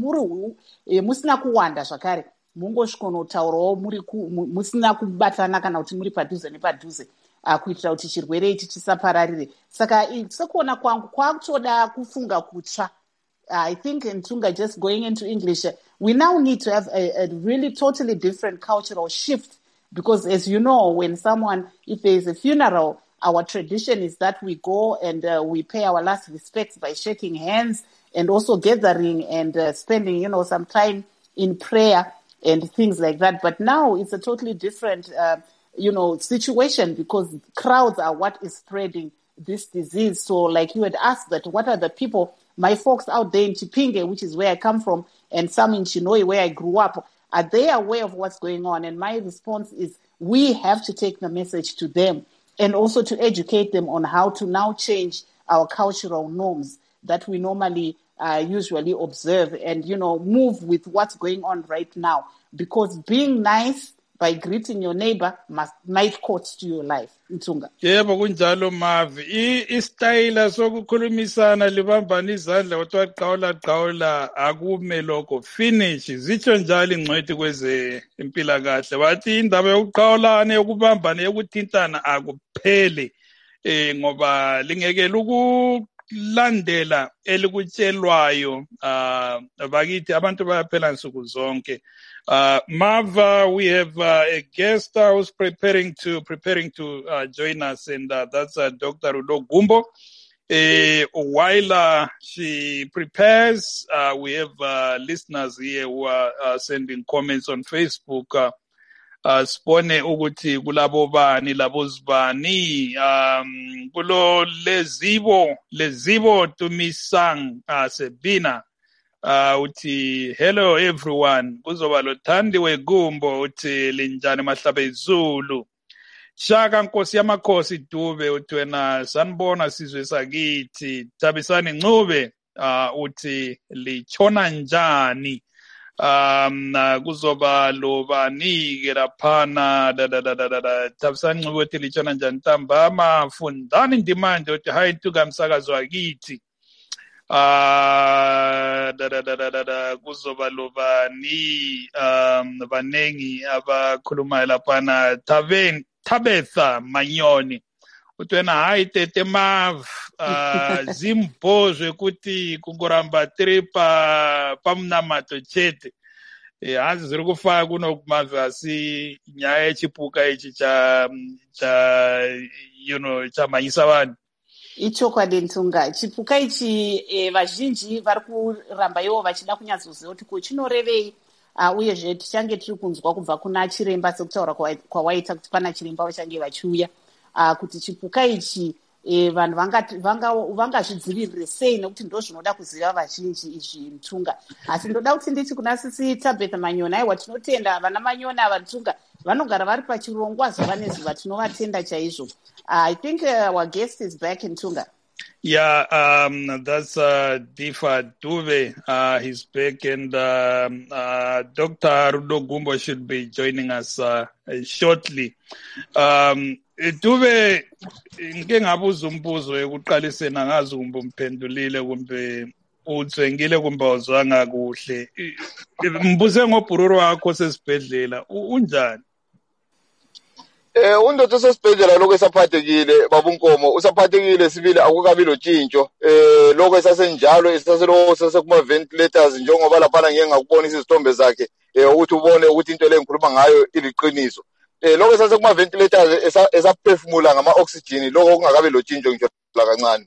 [SPEAKER 3] musina kuwanda zvakare, mungosvikonotaurawo musina kubatana kana kuti muri padhuze nepadhuze, kuitira kuti chirwere ichi chisapararire. Saka sekuona kwangu kwakutoda kufunga kutsva. I think in Tunga, just going into English, we now need to have a really totally different cultural shift, because as you know, if there is a funeral, our tradition is that we go and we pay our last respects by shaking hands and also gathering and spending, some time in prayer and things like that. But now it's a totally different, situation, because crowds are what is spreading this disease. So like you had asked that, what are the people, my folks out there in Chipinge, which is where I come from, and some in Chinoi, where I grew up, are they aware of what's going on? And my response is, we have to take the message to them and also to educate them on how to now change our cultural norms that we normally usually observe and, move with what's going on right now. Because being nice by greeting your neighbor might cost you your life. Ntunga.
[SPEAKER 2] Yebo kunjalo Mavi. Istayila sokukhulumisana libambana izandla kodwa qhawula akume lokho finish. Zitsho njalo ingcwethi kweze impilakahle. Bathi indaba yokuqhawulana yokubambana yokuthintana akuphele. Ngoba lingekela ukulandela elikutshelwayo bakithi abantu bayaphela nsuku zonke. Mava, we have a guest who's preparing to join us, and that's Dr. Udo Gumbo. While she prepares, we have listeners here who are sending comments on Facebook. Spone ukuthi kulabo bani labo zibani kulo lezibo tumisang Sebina. Uthi hello everyone kuzoba lo Thandiwe Gumbo uthi linjani mahlabe izulu Shaka Nkosi yamakhosi Dube uthi wena sanibona sizwe sakithi Thabisani Ncube uthi lichona njani kuzoba lo bani ke laphana Thabisani Ncube uthi lichona njani ntambama fundani ndimanje uthi hayi ntuka msakazo wakithi kuzoba lo bani banengi abakhulumayo laphana Tabetha Manyoni utwena hayi tete Mav zimbozwe ukuthi kungoramba tripa pamnamato chete hanzi ziri kufaka kunokumavi asi nyaya yechipuka ichi cha chamanyisa vanhu
[SPEAKER 3] ichokwadi Ntunga chipuka ichi vazhinji vari kuramba ivo vachida kunyatsoziva kuti kuchinorevei uyezve tichange tiri kunzwa kubva kuna chiremba sekutaura kwawaita kuti pana chiremba vachange vachiuya kuti chipuka ichi vanhu vangazvidzivirire sei nekuti ndo zvinoda kuziva vazhinji izvi Ntunga. Asi ndoda kuti nditi kuna sisi Tabetha Manyoni aiwa tinotenda vana Manyoni ava Ntunga vanogara vari pachirongwa zuva nezuva tinovatenda chaizvo. I think our guest is back in Ntunga.
[SPEAKER 2] Yeah, that's Difa Dube. He's back, and Dr. Udo Gumbo should be joining us shortly. Dube, ngike ngabuza umbuzo ekuqaliseni angazi kumbe umphendulile kumbe uthengile kumbe awuzwanga kuhle. Mbuze ngobhururu wakho sesibhedlela unjani?
[SPEAKER 4] Undoda osesibhedlela lokho esaphathekile babunkomo usaphathekile sibili akukabi lotshintsho lokho esasenjalo esaseloko sasekuma ventilators njengoba lapha ngeke ngakubonisa izithombe zakhe ukuthi ubone ukuthi into le ngikhuluma ngayo iliqiniso lokho esasekuma ventilators esaphefumula ngama oxygen lokho kungakabi lotshintsho ngisho la kancane.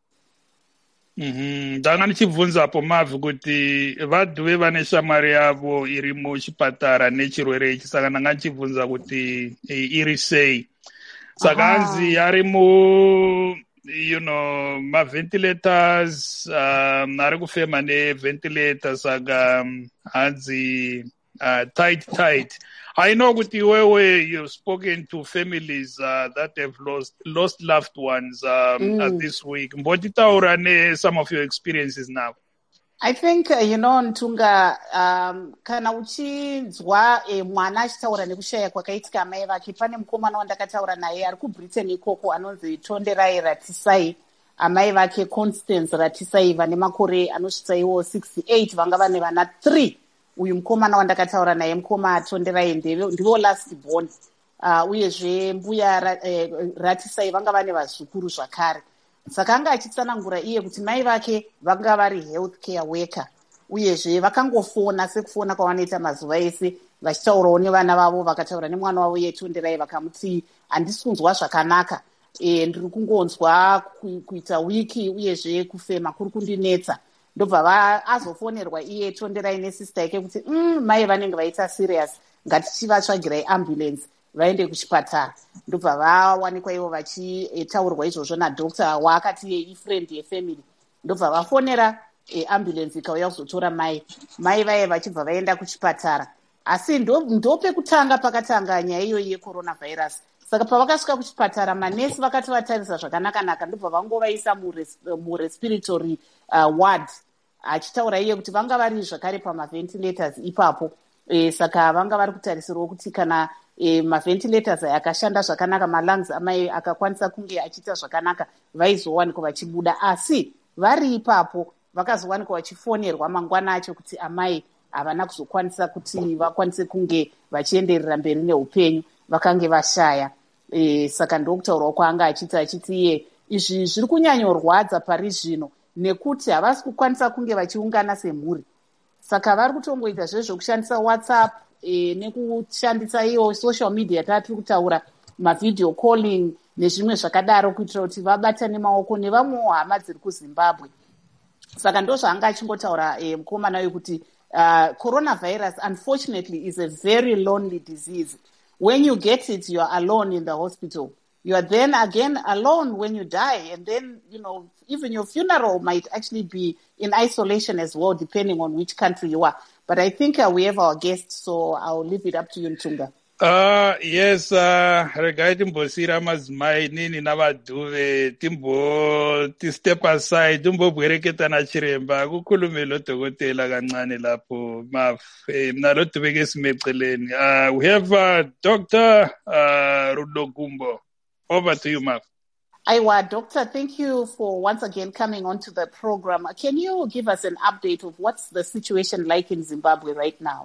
[SPEAKER 2] Ndangani chibvunza apo Mavi kuti vadhuve vane shamwari yavo iri muchipatara nechirwere ichi saka ndanga chibvunza kuti iri sei saka hanzi ari mu ma-ventilators ari kufema ne-ventilators saka hanzi tight. I know kuti iwewe you've spoken to families that have lost loved ones this week. Mbotitaura ne some of your experiences now.
[SPEAKER 3] I think Ntunga kana uchinzwa mwana achitaura nekushaya kwakaitika amai vake pane mukomana wandakataura naye ari kuBritain ikoko anonzi Tonderai Ratisai amai vake Constance Ratisai vane makore anosvitsaiwo 68 vanga vane vana 3. Uyu mukomana wandakataura naye mukoma Tonderai ndivo last born uyezve mbuya Ratisai vanga vane vazukuru zvakare saka anga achitsanangura iye kuti mai vake vanga vari health care worker uyezve vakangofona sekufona kwavanoita mazuva ese vachitaurawo nevana vavo vakataura nemwana wavo yeTonderai vakamuti handisi kunzwa zvakanaka ndiri kungonzwa kuita wiki uyezve kufema kuri kundinetsa ndobva azofonerwa iye Tonderai nesista yake kuti mai vanenge vaita serious ngatichivatsvagirai ambulance vaende kuchipatara ndobva vawanikwa ivo vachitaurwa izvozvo nadhokta waakati ifriend yefamily ndobva vafonera ambulance ikauya kuzotora mai vaye vachibva vaenda kuchipatara asi ndo pekutanga pakatanga nyaya iyoyi yecoronavirus saka pavakasvika kuchipatara manesi vakati vatarisa zvakanaka ndobva vangovaisa murespiratory ward, achitaura iye kuti vanga vari zvakare pamaventilators ipapo. Saka vanga vari kutarisirwa kuti kana maventilators aya akashanda zvakanaka, malungs amai akakwanisa kunge achiita zvakanaka, vaizowanikwa vachibuda. Asi vari ipapo vakazowanikwa vachifonerwa mangwana acho kuti amai havana kuzokwanisa kuti vakwanise kunge vachienderera mberi neupenyu, vakange vashaya. Saka ndokutaurwa kwaanga achiti iye izvi zviri kunyanyorwadza pari zvino nekuti havasi kukwanisa kunge vachiungana semhuri. Saka vari kutongoita zvezvokushandisa WhatsApp nekushandisa iyo social media tatiri kutaura, mavideo calling nezvimwe zvakadaro, kuitira kuti vabatane maoko nevamwewo hama dziri kuZimbabwe. Saka ndo zvaanga achingotaura mukomana uyu kuti coronavirus unfortunately is a very lonely disease. When you get it, you are alone in the hospital. You are then again alone when you die. And then, even your funeral might actually be in isolation as well, depending on which country you are. But I think we have our guests, so I'll leave it up to you, Ntunga.
[SPEAKER 2] Yes, regai timbosira madzimai nini navadhuve ti step aside timbobwereketa nachiremba kukhulumela udokotela kancane lapho nalo duveke simeceleni. We have Dr. Rudogumbo. Over to you, Mark.
[SPEAKER 3] Aiwa, Doctor, thank you for once again coming onto the program. Can you give us an update of what's the situation like in Zimbabwe right now?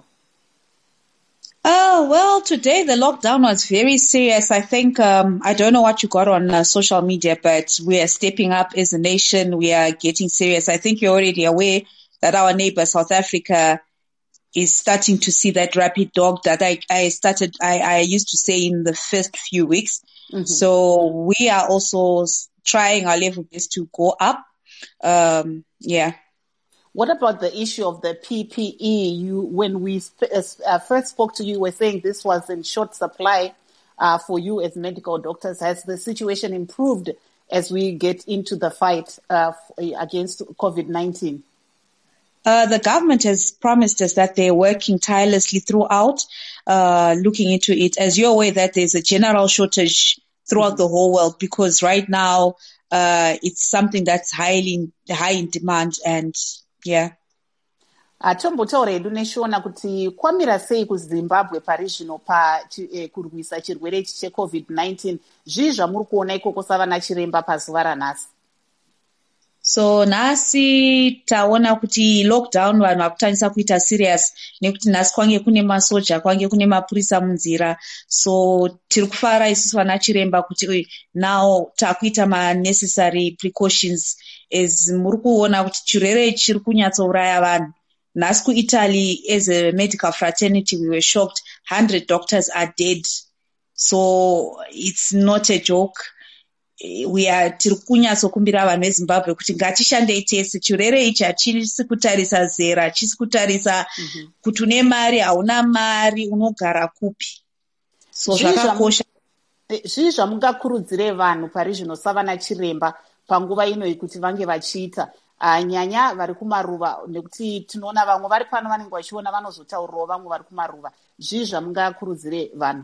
[SPEAKER 5] Well, today the lockdown was very serious. I think, I don't know what you got on social media, but we are stepping up as a nation. We are getting serious. I think you're already aware that our neighbor, South Africa, is starting to see that rapid dog that I used to say in the first few weeks. Mm-hmm. So we are also trying our level best to go up. Yeah.
[SPEAKER 3] What about the issue of the PPE? When we first spoke to you, you were saying this was in short supply for you as medical doctors. Has the situation improved as we get into the fight against COVID-19?
[SPEAKER 5] The government has promised us that they're working tirelessly throughout, looking into it. As you're aware that there's a general shortage throughout the whole world, because right now it's something that's high in demand, and yeah.
[SPEAKER 3] Tombotaura edu neshona kuti kwamira sei kuZimbabwe pari zvino kurwisa chirwere cheCovid-19. Zvii zvamuri kuona ikoko savana chiremba pazuva ranhasi?
[SPEAKER 5] So nhasi taona kuti lockdown vanhu vakutangisa kuita serious nekuti nhasi kwange kune masoja, kwange kune mapurisa munzira. So tiri kufara isusu vana chiremba kuti now takuita necessary precautions as muri kuona kuti chirwere chiri kunyatsouraya vanhu. Nhasi kuItaly, as a medical fraternity, we were shocked. 100 doctors are dead. So it's not a joke. We are tiri kunyatsokumbira vanhu veZimbabwe kuti ngatishandei tese. Chirwere ichi hachisi kutarisa zera, hachisi kutarisa kuti une mari, hauna mari, unogara kupi. So zvakakosha.
[SPEAKER 3] Zvii zvamungakurudzire vanhu pari zvino savana chiremba panguva ino kuti vange vachiita? Nyanya vari kumaruva, nekuti tinoona vamwe vari pano vanenge vachiona vanozotaurirawo vamwe vari kumaruva. Zvii zvamungakurudzire vanhu?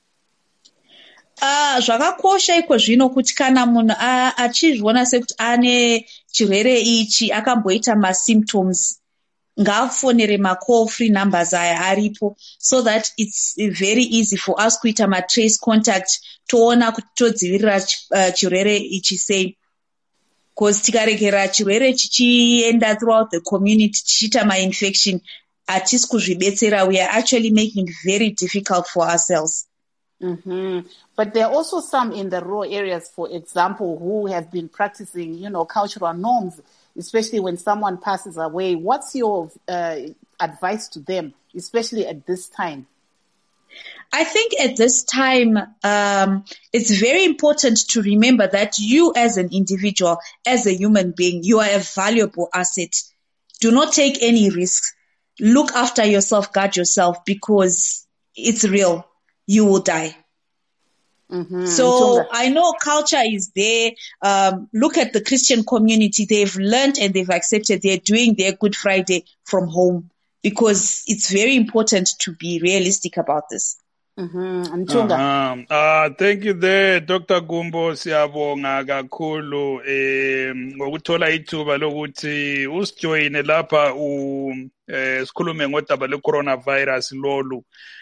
[SPEAKER 5] Zvakakosha iko zvino kuti kana munhu achizviona sekuti ane chirwere ichi, akamboita masymptoms, ngaafonere macall free numbers aya aripo, so that it's very easy for us kuita matrace contact, toona kuti todzivirira chirwere ichi sei. Because tikaregera chirwere chichienda throughout the community, chichita ma-infection, hatisi kuzvibetsera, we are actually making it very difficult for ourselves.
[SPEAKER 3] Mm-hmm. But there are also some in the rural areas, for example, who have been practicing, cultural norms, especially when someone passes away. What's your advice to them, especially at this time?
[SPEAKER 5] I think at this time, it's very important to remember that you as an individual, as a human being, you are a valuable asset. Do not take any risks. Look after yourself, guard yourself, because it's real. You will die. Mm-hmm. So I know culture is there. Look at the Christian community. They've learned and they've accepted. They're doing their Good Friday from home, because it's very important to be realistic about this.
[SPEAKER 3] Mthunga.
[SPEAKER 2] Thank you there, Dr. Gumbo. Siyabonga kakhulu ngokuthola ithuba lokuthi usijoyine lapha sikhulume ngodaba le coronavirus lolu.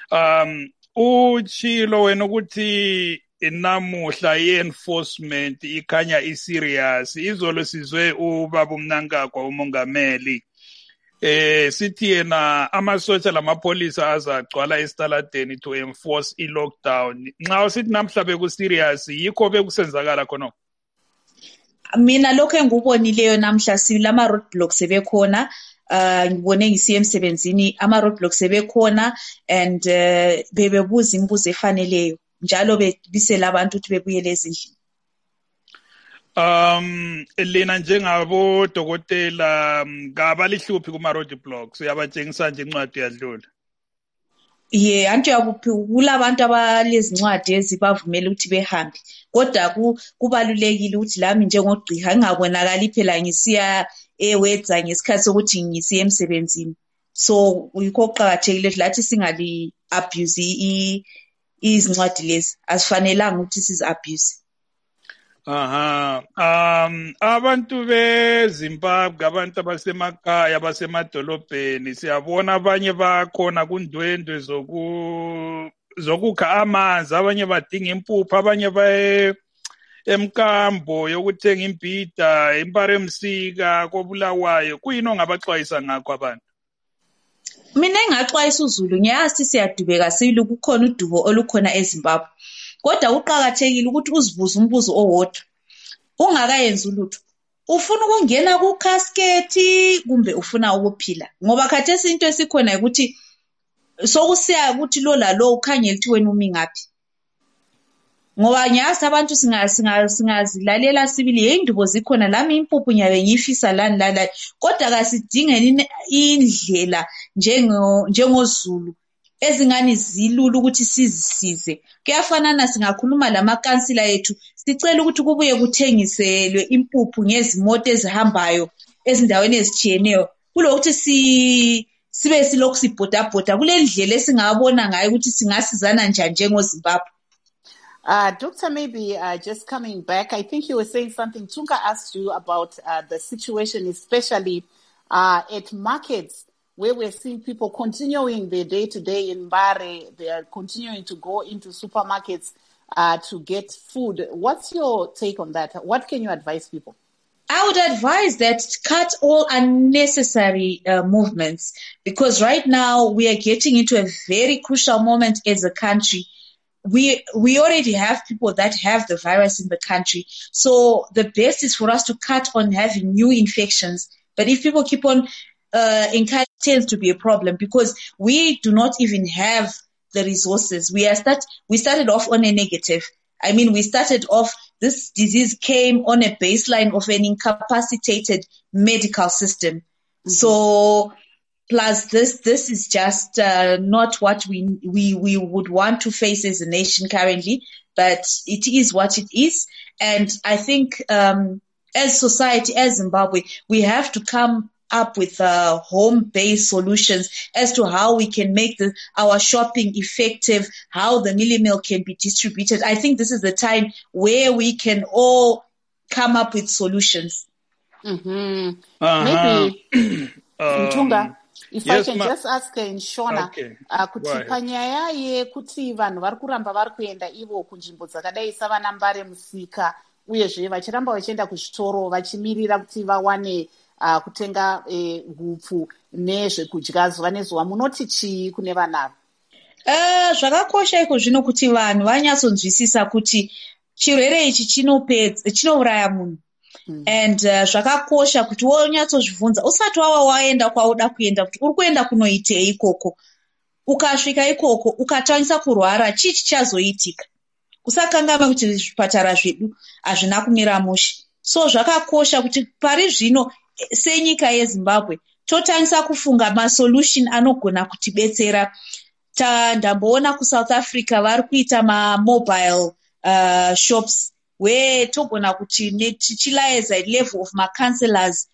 [SPEAKER 2] Uchilo wena ukuthi namuhla i-enforcement ikhanya i-serious. Izolo sizwe ubaba uMnangagwa umongameli sithi yena amasotsha lamapolisa azagcwala esitaladeni to enforce i-lockdown. Nxa usithi namhla beku-serious yikho bekusenzakala khona?
[SPEAKER 5] Mina lokho engubonileyo namhla silama roadblocks sebekhona. Ngibone ngisiya emsebenzini ama roadblocks sebekhona and bebebuza imibuzo efaneleyo njalo bebisela abantu ukuthi bebuyele ezindlini.
[SPEAKER 2] Lena njengabo dokotela ngabalihluphi kuma roadblocks uyabatshengisa nje incwadi yadlula?
[SPEAKER 5] Antu yakuphi kulabantu abalezincwadi ezibavumela ukuthi behambe. Kodwa kubalulekile ukuthi lami njengogqiha ngingabonakali phela ngisiya ewedza ngesikhathi sokuthi ngisiya emsebenzini. So yikho kuqhakathekile lathi singali abuse izincwadi lezi. Asifanelanga ukuthi sizi abuse.
[SPEAKER 2] Abantu beZimbabwe abantu abasemakhaya abasemadolobheni siyabona abanye bakhona kundwendwe zokukha amanzi, abanye badinga impuphu, abanye baye emkambo yokuthenga imbhida, impare msika koBulawayo. Kuyini ongabaxwayisa ngakho abantu?
[SPEAKER 5] Mina engaxwayisa uZulu ngiyazi siyadubeka silu kukhona udubo olukhona eZimbabwe. Kodwa uqhakathekile ukuthi uzibuze umbuzo owodwa. Ungakayenza ulutho. Ufuna ukungena ku casket kumbe ufuna ukuphila? Ngoba khathesi into esikhona ukuthi sokusiya ukuthi lo la lo ukhangela ukuthi wena umi ngapi. Ngoba ngiyazi abantu singazilalela sibili indubo zikhona lami impuphu nyabe ngifisa lani. Kodwa kasidingeni indlela njengoZulu ezingani zilula ukuthi sizisize. Kuyafanana singakhuluma lamakansila yethu sicela ukuthi kubuye kuthengiselwe impuphu ngezimoto ezihambayo ezindaweni ezitshiyeneyo kulokuthi sibe silokhu sibhodabhoda kule ndlela esingabona ngayo ukuthi singasizana njani njengoZimbabwe.
[SPEAKER 3] Doctor, maybe just coming back, I think you were saying something. Tunga asked you about the situation, especially at markets, where we're seeing people continuing their day-to-day in Mbare. They are continuing to go into supermarkets to get food. What's your take on that? What can you advise people?
[SPEAKER 5] I would advise that cut all unnecessary movements, because right now we are getting into a very crucial moment as a country. We already have people that have the virus in the country. So the best is for us to cut on having new infections. But if people keep on encouraging, it tends to be a problem because we do not even have the resources. We started off on a negative. I mean, we started off, this disease came on a baseline of an incapacitated medical system. Mm-hmm. So plus this is just not what we would want to face as a nation currently, but it is what it is. And I think as society, as Zimbabwe, we have to come up with home-based solutions as to how we can make our shopping effective, how the mealie meal can be distributed. I think this is the time where we can all come up with solutions.
[SPEAKER 3] Mm-hmm. Maybe, Tunga, if yes, I can just ask in Shona, kuti panyaya yekuti vanhu vari kuramba vari kuenda ivo kunzvimbo dzakadai savana Mbare Musika uyezve vachiramba vachienda kuzvitoro vachimirira kuti vawane kutenga hupfu nezvekudya zuva nezuva, munoti chii kune vanavo?
[SPEAKER 5] Zvakakosha iko zvino kuti vanhu vanyatsonzwisisa kuti chirwere ichi chinouraya munhu. And zvakakosha kuti wonyatsozvibvunza usati waenda kwauda kuenda kuti uri kuenda kunoitei ikoko. Ukasvika ikoko ukatangisa kurwara chii chichazoitika? Usakangama kuti zvipatara zvedu hazvina kumira mushe. So zvakakosha kuti pari zvino senyika yeZimbabwe totangisa kufunga masolution anogona kutibetsera. Ndamboona kuSouth Africa vari kuita mobile shops where togona kuti tichilaedza level of ma-councillors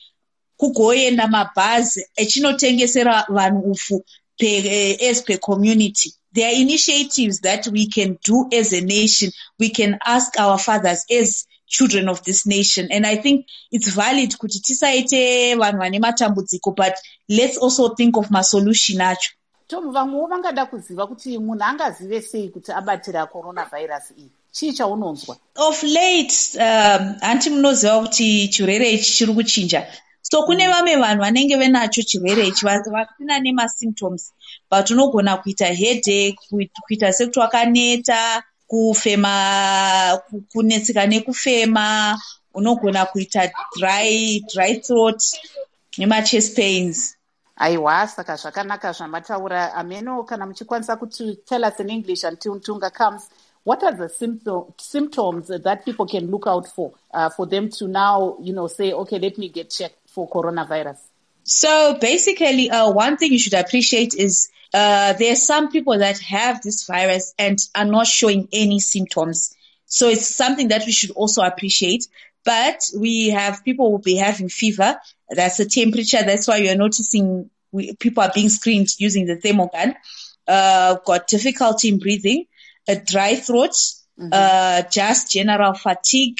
[SPEAKER 5] kugoenda mabhazi echinotengesera vanhu upfu as per community there are initiatives that we can do as a nation. We can ask our fathers as children of this nation. And I think it's valid kuti tisaite vanhu vane matambudziko, but let's also think of masolution acho.
[SPEAKER 3] Tom, vamwewo vangada kuziva kuti munhu angazive sei kuti abatira coronavirus iyi. Chii chaunonzwa?
[SPEAKER 5] Of late, anti munoziva kuti chirwere ichi chiri kuchinja. So kune vamwe vanhu vanenge venacho chirwere ichi vasina nemasymptoms, but unogona kuita headache, kuita sekuti wakaneta, kufema, kunetseka nekufema, unogona kuita dry throat nema-chest pains.
[SPEAKER 3] Aiwa, saka zvakanaka zvamataura. Ameno, kana muchikwanisa kuti tell us in English until Ntunga comes, what are the symptoms that people can look out for them to now, say, okay, let me get checked for coronavirus?
[SPEAKER 5] So basically, one thing you should appreciate is there are some people that have this virus and are not showing any symptoms. So it's something that we should also appreciate. But we have people who will be having fever. That's the temperature. That's why you're noticing people are being screened using the thermogun. Got difficulty in breathing, a dry throat, just general fatigue,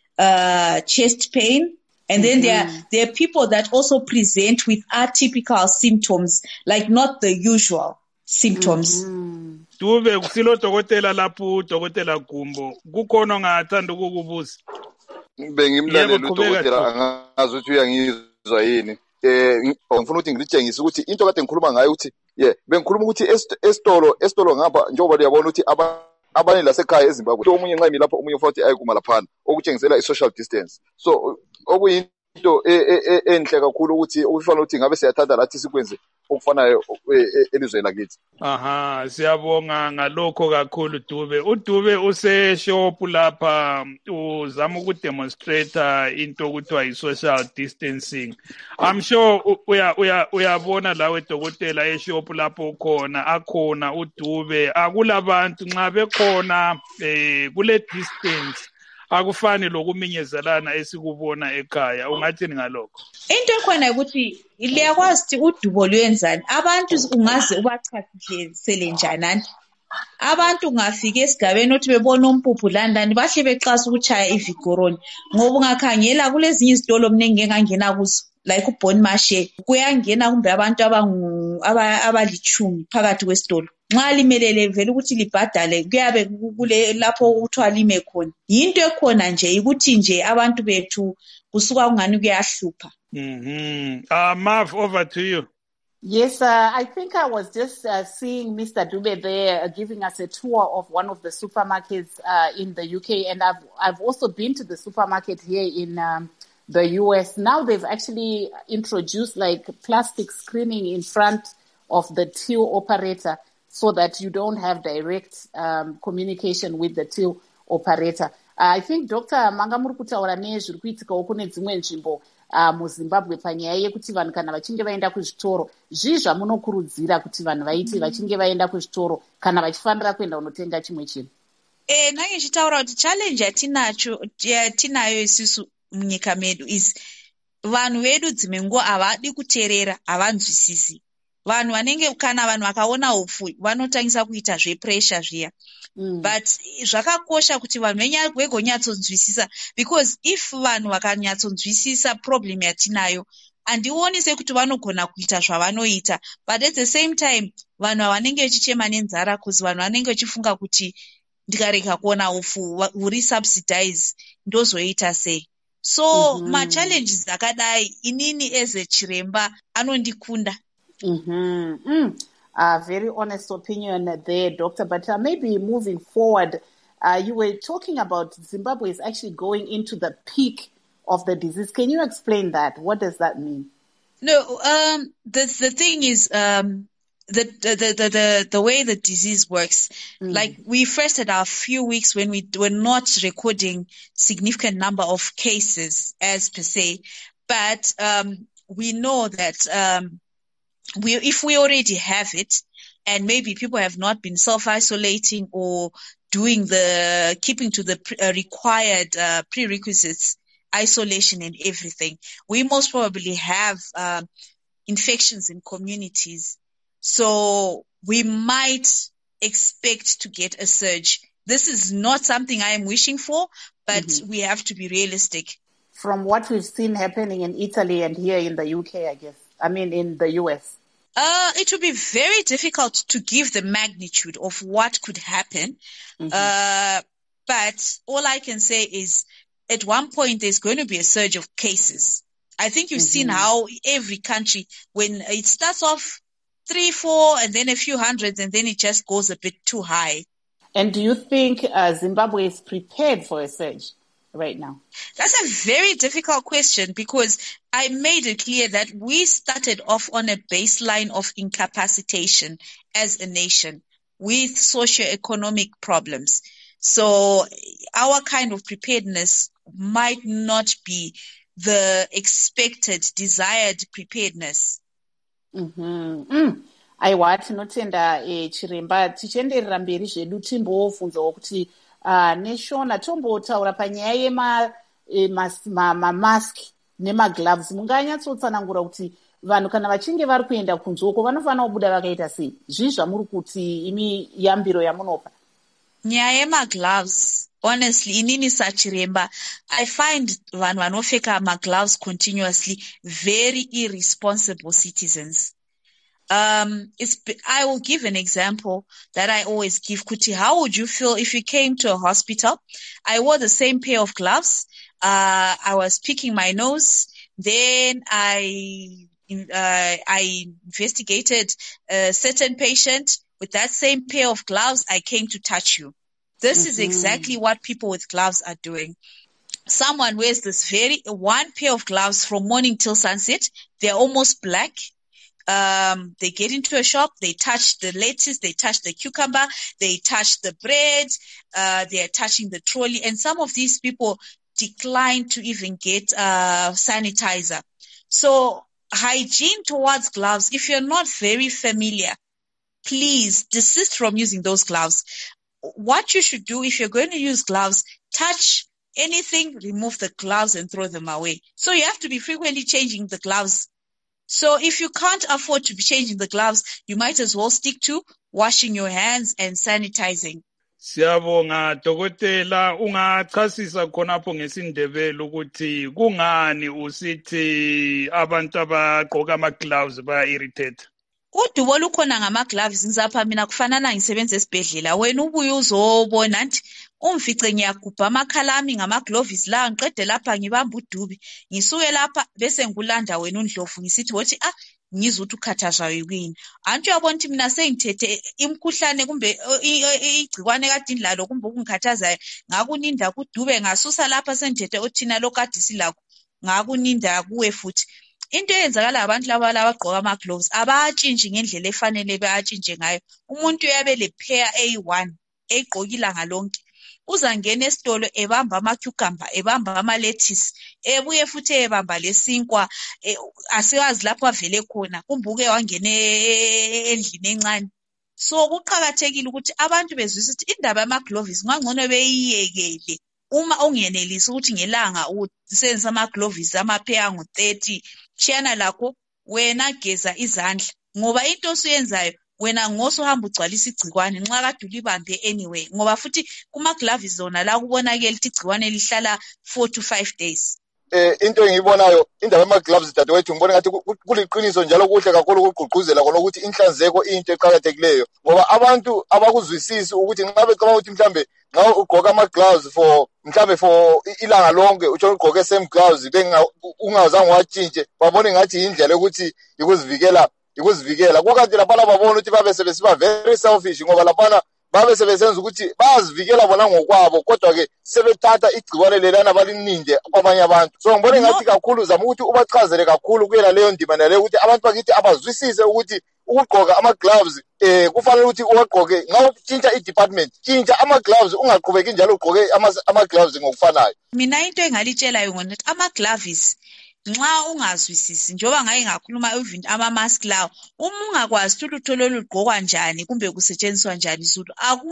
[SPEAKER 5] chest pain. And then there are people that also present with atypical symptoms, like not the usual symptoms.
[SPEAKER 2] Tuve kusilo dokotela lapho dokotela Gumbo kukhona ngathanda ukukubuza.
[SPEAKER 4] Bengimlalela udokotela angazi ukuthi uyangizwa yini. Ngifuna ukuthi ngilitshengise ukuthi into kade ngikhuluma ngayo ukuthi bengikhuluma ukuthi esitolo ngapha njengoba liyabona ukuthi abanye lasekhaya eZimbabwe omunye nxa imi lapha omunye futhi ayikuma laphana okutshengisela i-social distance. So okuyinto enhle kakhulu ukuthi okufanele ukuthi ngabe siyathanda lathi sikwenze okufanayo elizweni lakithi.
[SPEAKER 2] Aha, siyabonga ngalokho kakhulu Dube. uDube useshop lapha uzama ukudemonstrate into okuthiwa yi-social distancing. I'm sure uyabona lawe dokotela eshop lapho khona akhona uDube akulabantu nxa bekhona kule distance akufani lokuminyezelana esikubona ekhaya. Ungathini ngalokho?
[SPEAKER 5] Into ekhona ukuthi liyakwazi ukuthi udubo lwenzani. Abantu ungaze ubachasisele njani. Abantu ungafika esigabeni othi bebona umpuphu landani bahle bexasa ukuchaya ivigoroni. Ngoba ungakhangela kulezinye izitolo mnenge engangena kuzo like uBon Mashe kuyangena kumbe abantu abalichumi phakathi kwesitolo. Nxa limelele vele ukuthi libhadale kuyabe kule lapho ukuthiwa lime khona. Yinto ekhona nje ukuthi nje abantu bethu kusuka kungani kuyahlupha.
[SPEAKER 2] Marv, over to you.
[SPEAKER 3] Yes, I think I was just seeing Mr. Dube there giving us a tour of one of the supermarkets in the UK, and I've also been to the supermarket here in the US. Now they've actually introduced like plastic screening in front of the till operator so that you don't have direct communication with the till operator. I think Dr. Mangamuri kutaura nezviri kuitika kune dzimwe nzvimbo muZimbabwe panyaya yekuti vanhu kana vachinge vaenda kuzvitoro zvii zvamunokurudzira kuti vanhu vaite vachinge vaenda kuzvitoro kana vachifanira kuenda kunotenga chimwe chinhu?
[SPEAKER 5] Nange chitaura kuti challenge yatinayo isusu munyika medu is vanhu vedu dzimwe nguva havadi kuteerera, havanzwisisi. Vanhu vanenge kana vanhu vakaona upfu vanotangisa kuita zvepressure zviya. But zvakakosha kuti vanhu vegonyatsodzwisisa, because if vanhu vakanyatsodzwisisa problem yatinayo handioni sekuti vanogona kuita zvavanoita, but at the same time vanhu vanenge vachichema nenzara kuzi vanhu vanenge vachifunga kuti ndikareka kuona upfu uri subsidize ndozoita sei. So ma-challenges akadai inini as a chiremba anondikunda.
[SPEAKER 3] Very honest opinion there, Doctor. But maybe moving forward, you were talking about Zimbabwe is actually going into the peak of the disease. Can you explain that? What does that mean?
[SPEAKER 5] No, the thing is, the way the disease works, like we first had our few weeks when we were not recording significant number of cases as per se, but we know that if we already have it, and maybe people have not been self-isolating or keeping to the required prerequisites, isolation and everything, we most probably have infections in communities. So we might expect to get a surge. This is not something I am wishing for, but we have to be realistic.
[SPEAKER 3] From what we've seen happening in Italy and here in the UK, I guess. I mean, in the US.
[SPEAKER 5] It would be very difficult to give the magnitude of what could happen. But all I can say is at one point there's going to be a surge of cases. I think you've seen how every country, when it starts off 3, 4, and then a few hundreds, and then it just goes a bit too high.
[SPEAKER 3] And do you think Zimbabwe is prepared for a surge right now?
[SPEAKER 5] That's a very difficult question because I made it clear that we started off on a baseline of incapacitation as a nation with socioeconomic problems. So our kind of preparedness might not be the expected, desired preparedness.
[SPEAKER 3] Aiwa, tinotenda chiremba tichienderera mberi zvedu timbobvunzawo kuti neshona tombotaura panyaya yemamaski nemagloves. Munganyatsoutsanangura kuti vanhu kana vachinge vari kuenda kunzoko vanofanira kubuda vakaita sei? Zvii zvamuri kuti imi yambiro yamunopa?
[SPEAKER 5] Nyaya yemagloves, honestly, inini sachiremba, I find vanhu vanopfeka magloves continuously very irresponsible citizens. I will give an example that I always give. Kuti, how would you feel if you came to a hospital? I wore the same pair of gloves. I was picking my nose. Then I investigated a certain patient. With that same pair of gloves, I came to touch you. This is exactly what people with gloves are doing. Someone wears this one pair of gloves from morning till sunset. They're almost black. They get into a shop, they touch the lettuce, they touch the cucumber, they touch the bread, they are touching the trolley. And some of these people decline to even get sanitizer. So hygiene towards gloves, if you're not very familiar, please desist from using those gloves. What you should do if you're going to use gloves, touch anything, remove the gloves and throw them away. So you have to be frequently changing the gloves. So if you can't afford to be changing the gloves, you might as well stick to washing your hands and sanitizing.
[SPEAKER 2] Siyabonga dokotela, ungachasisa khonapho ngesindebele ukuthi kungani usithi abantu abagqoka ama-gloves baya-irritate?
[SPEAKER 5] Udubo olukhona ngama-gloves ngizapha mina kufanana ngisebenza esibhedlela. Wena ubuye uzobona nti umfice ngiyagubha amakhala ami ngama-gloves la ngiqede lapha ngibamba udubi. Ngisuke lapha bese ngulanda wena uNdlovu ngisithi wothi ngizwe ukuthi ukhathazwa yini. Anti uyabona ukuthi mina sengithethe imkhuhlane kumbe igcikwane kade indlalo kumbe ukungikhathazayo ngakuninda kudube ngasusa lapha sengithethe othina lokade silakho ngakuninda kuwe futhi. Into eyenzakala abantu laba abagqoka ama-gloves abatshintshi ngendlela efanele bayatshintshe ngayo. Umuntu uyabe le pair A1 egqokila ngalonke. Uzangena esitolo ebamba ama-cucumber, ebamba ama-lettuce, ebuye futhi ebamba lesinkwa, asiwazi lapho avele khona, kumbuke wangena endlini encane. So kuqhakathekile ukuthi abantu bezwisise ukuthi indaba yama-gloves ngangcono beyiyekele. Uma ungenelisi ukuthi ngelanga usebenzisa ama-gloves ama-pair angu-30, chiyana lakho wena geza izandla. Ngoba into osuyenzayo wena ngosuhamba ugcwalisa igcikwane nxa kade ulibambe anyway. Ngoba futhi kuma-gloves zona la kubonakala ukuthi igcikwane lihlala 4 to 5 days.
[SPEAKER 4] Into engiyibonayo indaba yama-gloves dadewethu ngibona ngathi kuliqiniso njalo kuhle kakhulu ukugqugquzela khona ukuthi inhlanzeko into eqhakathekileyo ngoba abantu abakuzwisisi ukuthi nxa becabanga ukuthi mhlambe nxa ugqoka ama-gloves for ilanga lonke utsho ugqoke same gloves ungazange watshintshe babone ngathi yindlela yokuthi yikuzivikela kukanti laphana babona ukuthi babe sebesiba very selfish ngoba laphana babe sebesenza ukuthi bazivikela bona ngokwabo kodwa-ke sebethatha igciwane lelana balininde kwabanye abantu. So ngibone ngathi kakhulu zama ukuthi ubachazele kakhulu kuyela leyo ndima naleyo ukuthi abantu bakithi abazwisise ukuthi ukugqoka ama-gloves kufanele ukuthi uwagqoke nxa utshintsha i-department tshintsha ama-gloves ungaqhubeki njalo ugqoke ama-gloves ngokufanayo.
[SPEAKER 5] Mina into engalitshelayo ngona ukuthi ama-gloves nxa ungazwisisi njoba ngaye ngakhuluma even ama-mask lawo ungakwazi ukuthi ulutho lolugqokwa njani kumbe kusetshenziswa njani Zulu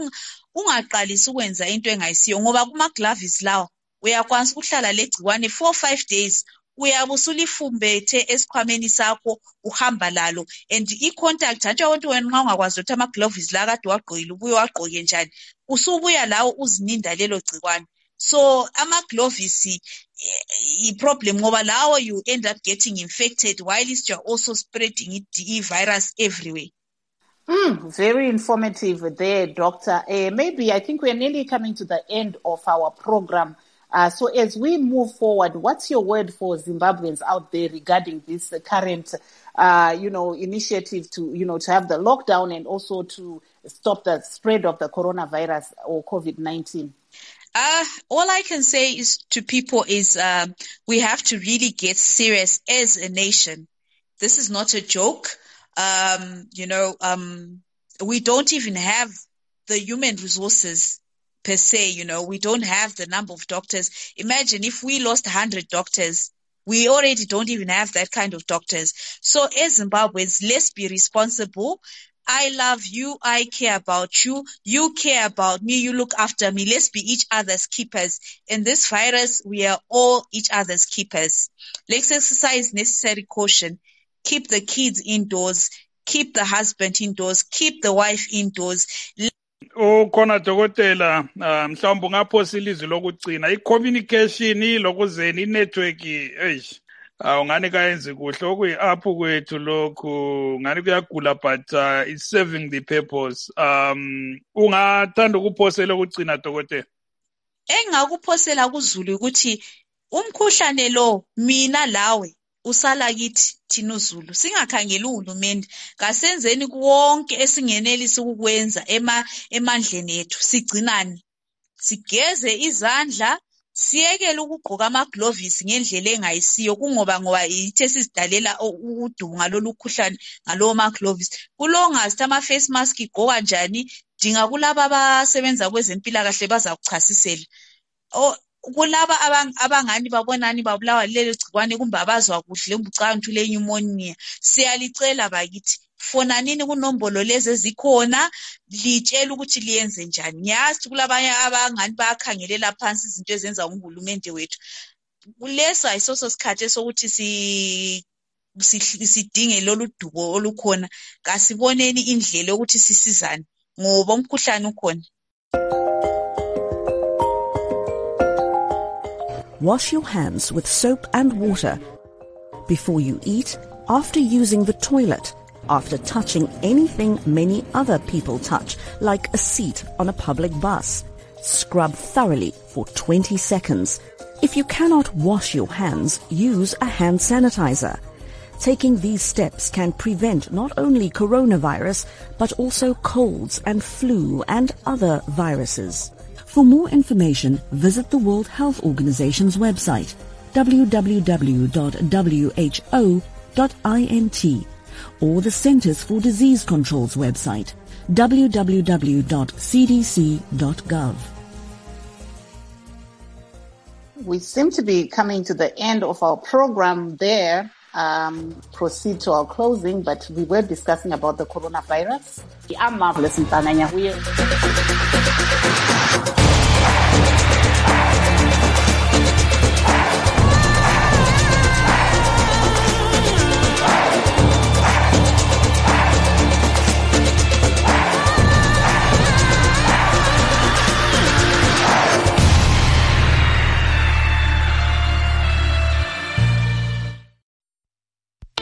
[SPEAKER 5] ungaqalisi ukwenza into engayisiyo ngoba kuma-gloves lawo uyakwanisa ukuhlala legcikwane 4-5 days uyabe usulifumbethe esikhwameni sakho uhamba lalo, and i-contact hatsha wonke wena nxa ungakwazi ukuthi ama-gloves la kade wagqokile ubuye wagqoke njani, usubuya lawo uzininda lelo gcikwane. So ama-gloves i-problem ngoba lawo you end up getting infected while you're also spreading i-virus everywhere.
[SPEAKER 3] Very informative there, Doctor. Maybe I think we're nearly coming to the end of our program. So as we move forward, what's your word for Zimbabweans out there regarding this current, initiative to, to have the lockdown and also to stop the spread of the coronavirus or COVID-19?
[SPEAKER 5] All I can say is to people is we have to really get serious as a nation. This is not a joke. We don't even have the human resources per se, we don't have the number of doctors. Imagine if we lost 100 doctors, we already don't even have that kind of doctors. So as Zimbabweans, let's be responsible. I love you. I care about you. You care about me. You look after me. Let's be each other's keepers. In this virus, we are all each other's keepers. Let's exercise necessary caution. Keep the kids indoors. Keep the husband indoors. Keep the wife indoors.
[SPEAKER 2] Khona dokotela mhlawumbe ungaphosa ilizwi lokugcina i-communication lokuzeni i-network ungani kayenzi kuhle okuyi-app kwethu lokhu ngani kuyagula but it's serving the purpose. Ungathanda ukuphosela ukugcina dokotela?
[SPEAKER 5] Engakuphosela kuZulu ukuthi umkhuhlane lo mina lawe usala kithi thina uZulu singakhangeli uhulumende, kasenzeni konke esingenelisa ukukwenza emandleni ethu. Sigcinani, sigeze izandla, siyekele ukugqoka ama-gloves ngendlela engayisiyo ngoba yithe sizidalela udunga lolu khuhlane ngalowo ma-gloves. Kulongazi ama-face mask igqoka njani, dinga kulaba abasebenza kwezempilakahle bazakuchasisela. Kulaba abangani babonani babulawa lelo gcikwane kumbe abazwa kuhle umbucantu le pneumonia, siyalicela bakithi fonanini kunombolo lezi ezikhona, litshela ukuthi liyenze njani. Ngiyazi kulabanye abangani bayakhangelela phansi izinto ezenza uhulumende wethu. Kuleso ayisoso sikhathi sokuthi sidinge lolu dubo olukhona. Kasiboneni indlela yokuthi sisizane ngoba umkhuhlane ukhona.
[SPEAKER 6] Wash your hands with soap and water before you eat, after using the toilet, after touching anything many other people touch, like a seat on a public bus. Scrub thoroughly for 20 seconds. If you cannot wash your hands, use a hand sanitizer. Taking these steps can prevent not only coronavirus, but also colds and flu and other viruses. For more information, visit the World Health Organization's website, www.who.int, or the Centers for Disease Control's website, www.cdc.gov.
[SPEAKER 3] We seem to be coming to the end of our program there. Proceed to our closing, but we were discussing about the coronavirus. I'm Marvelous Ntananya.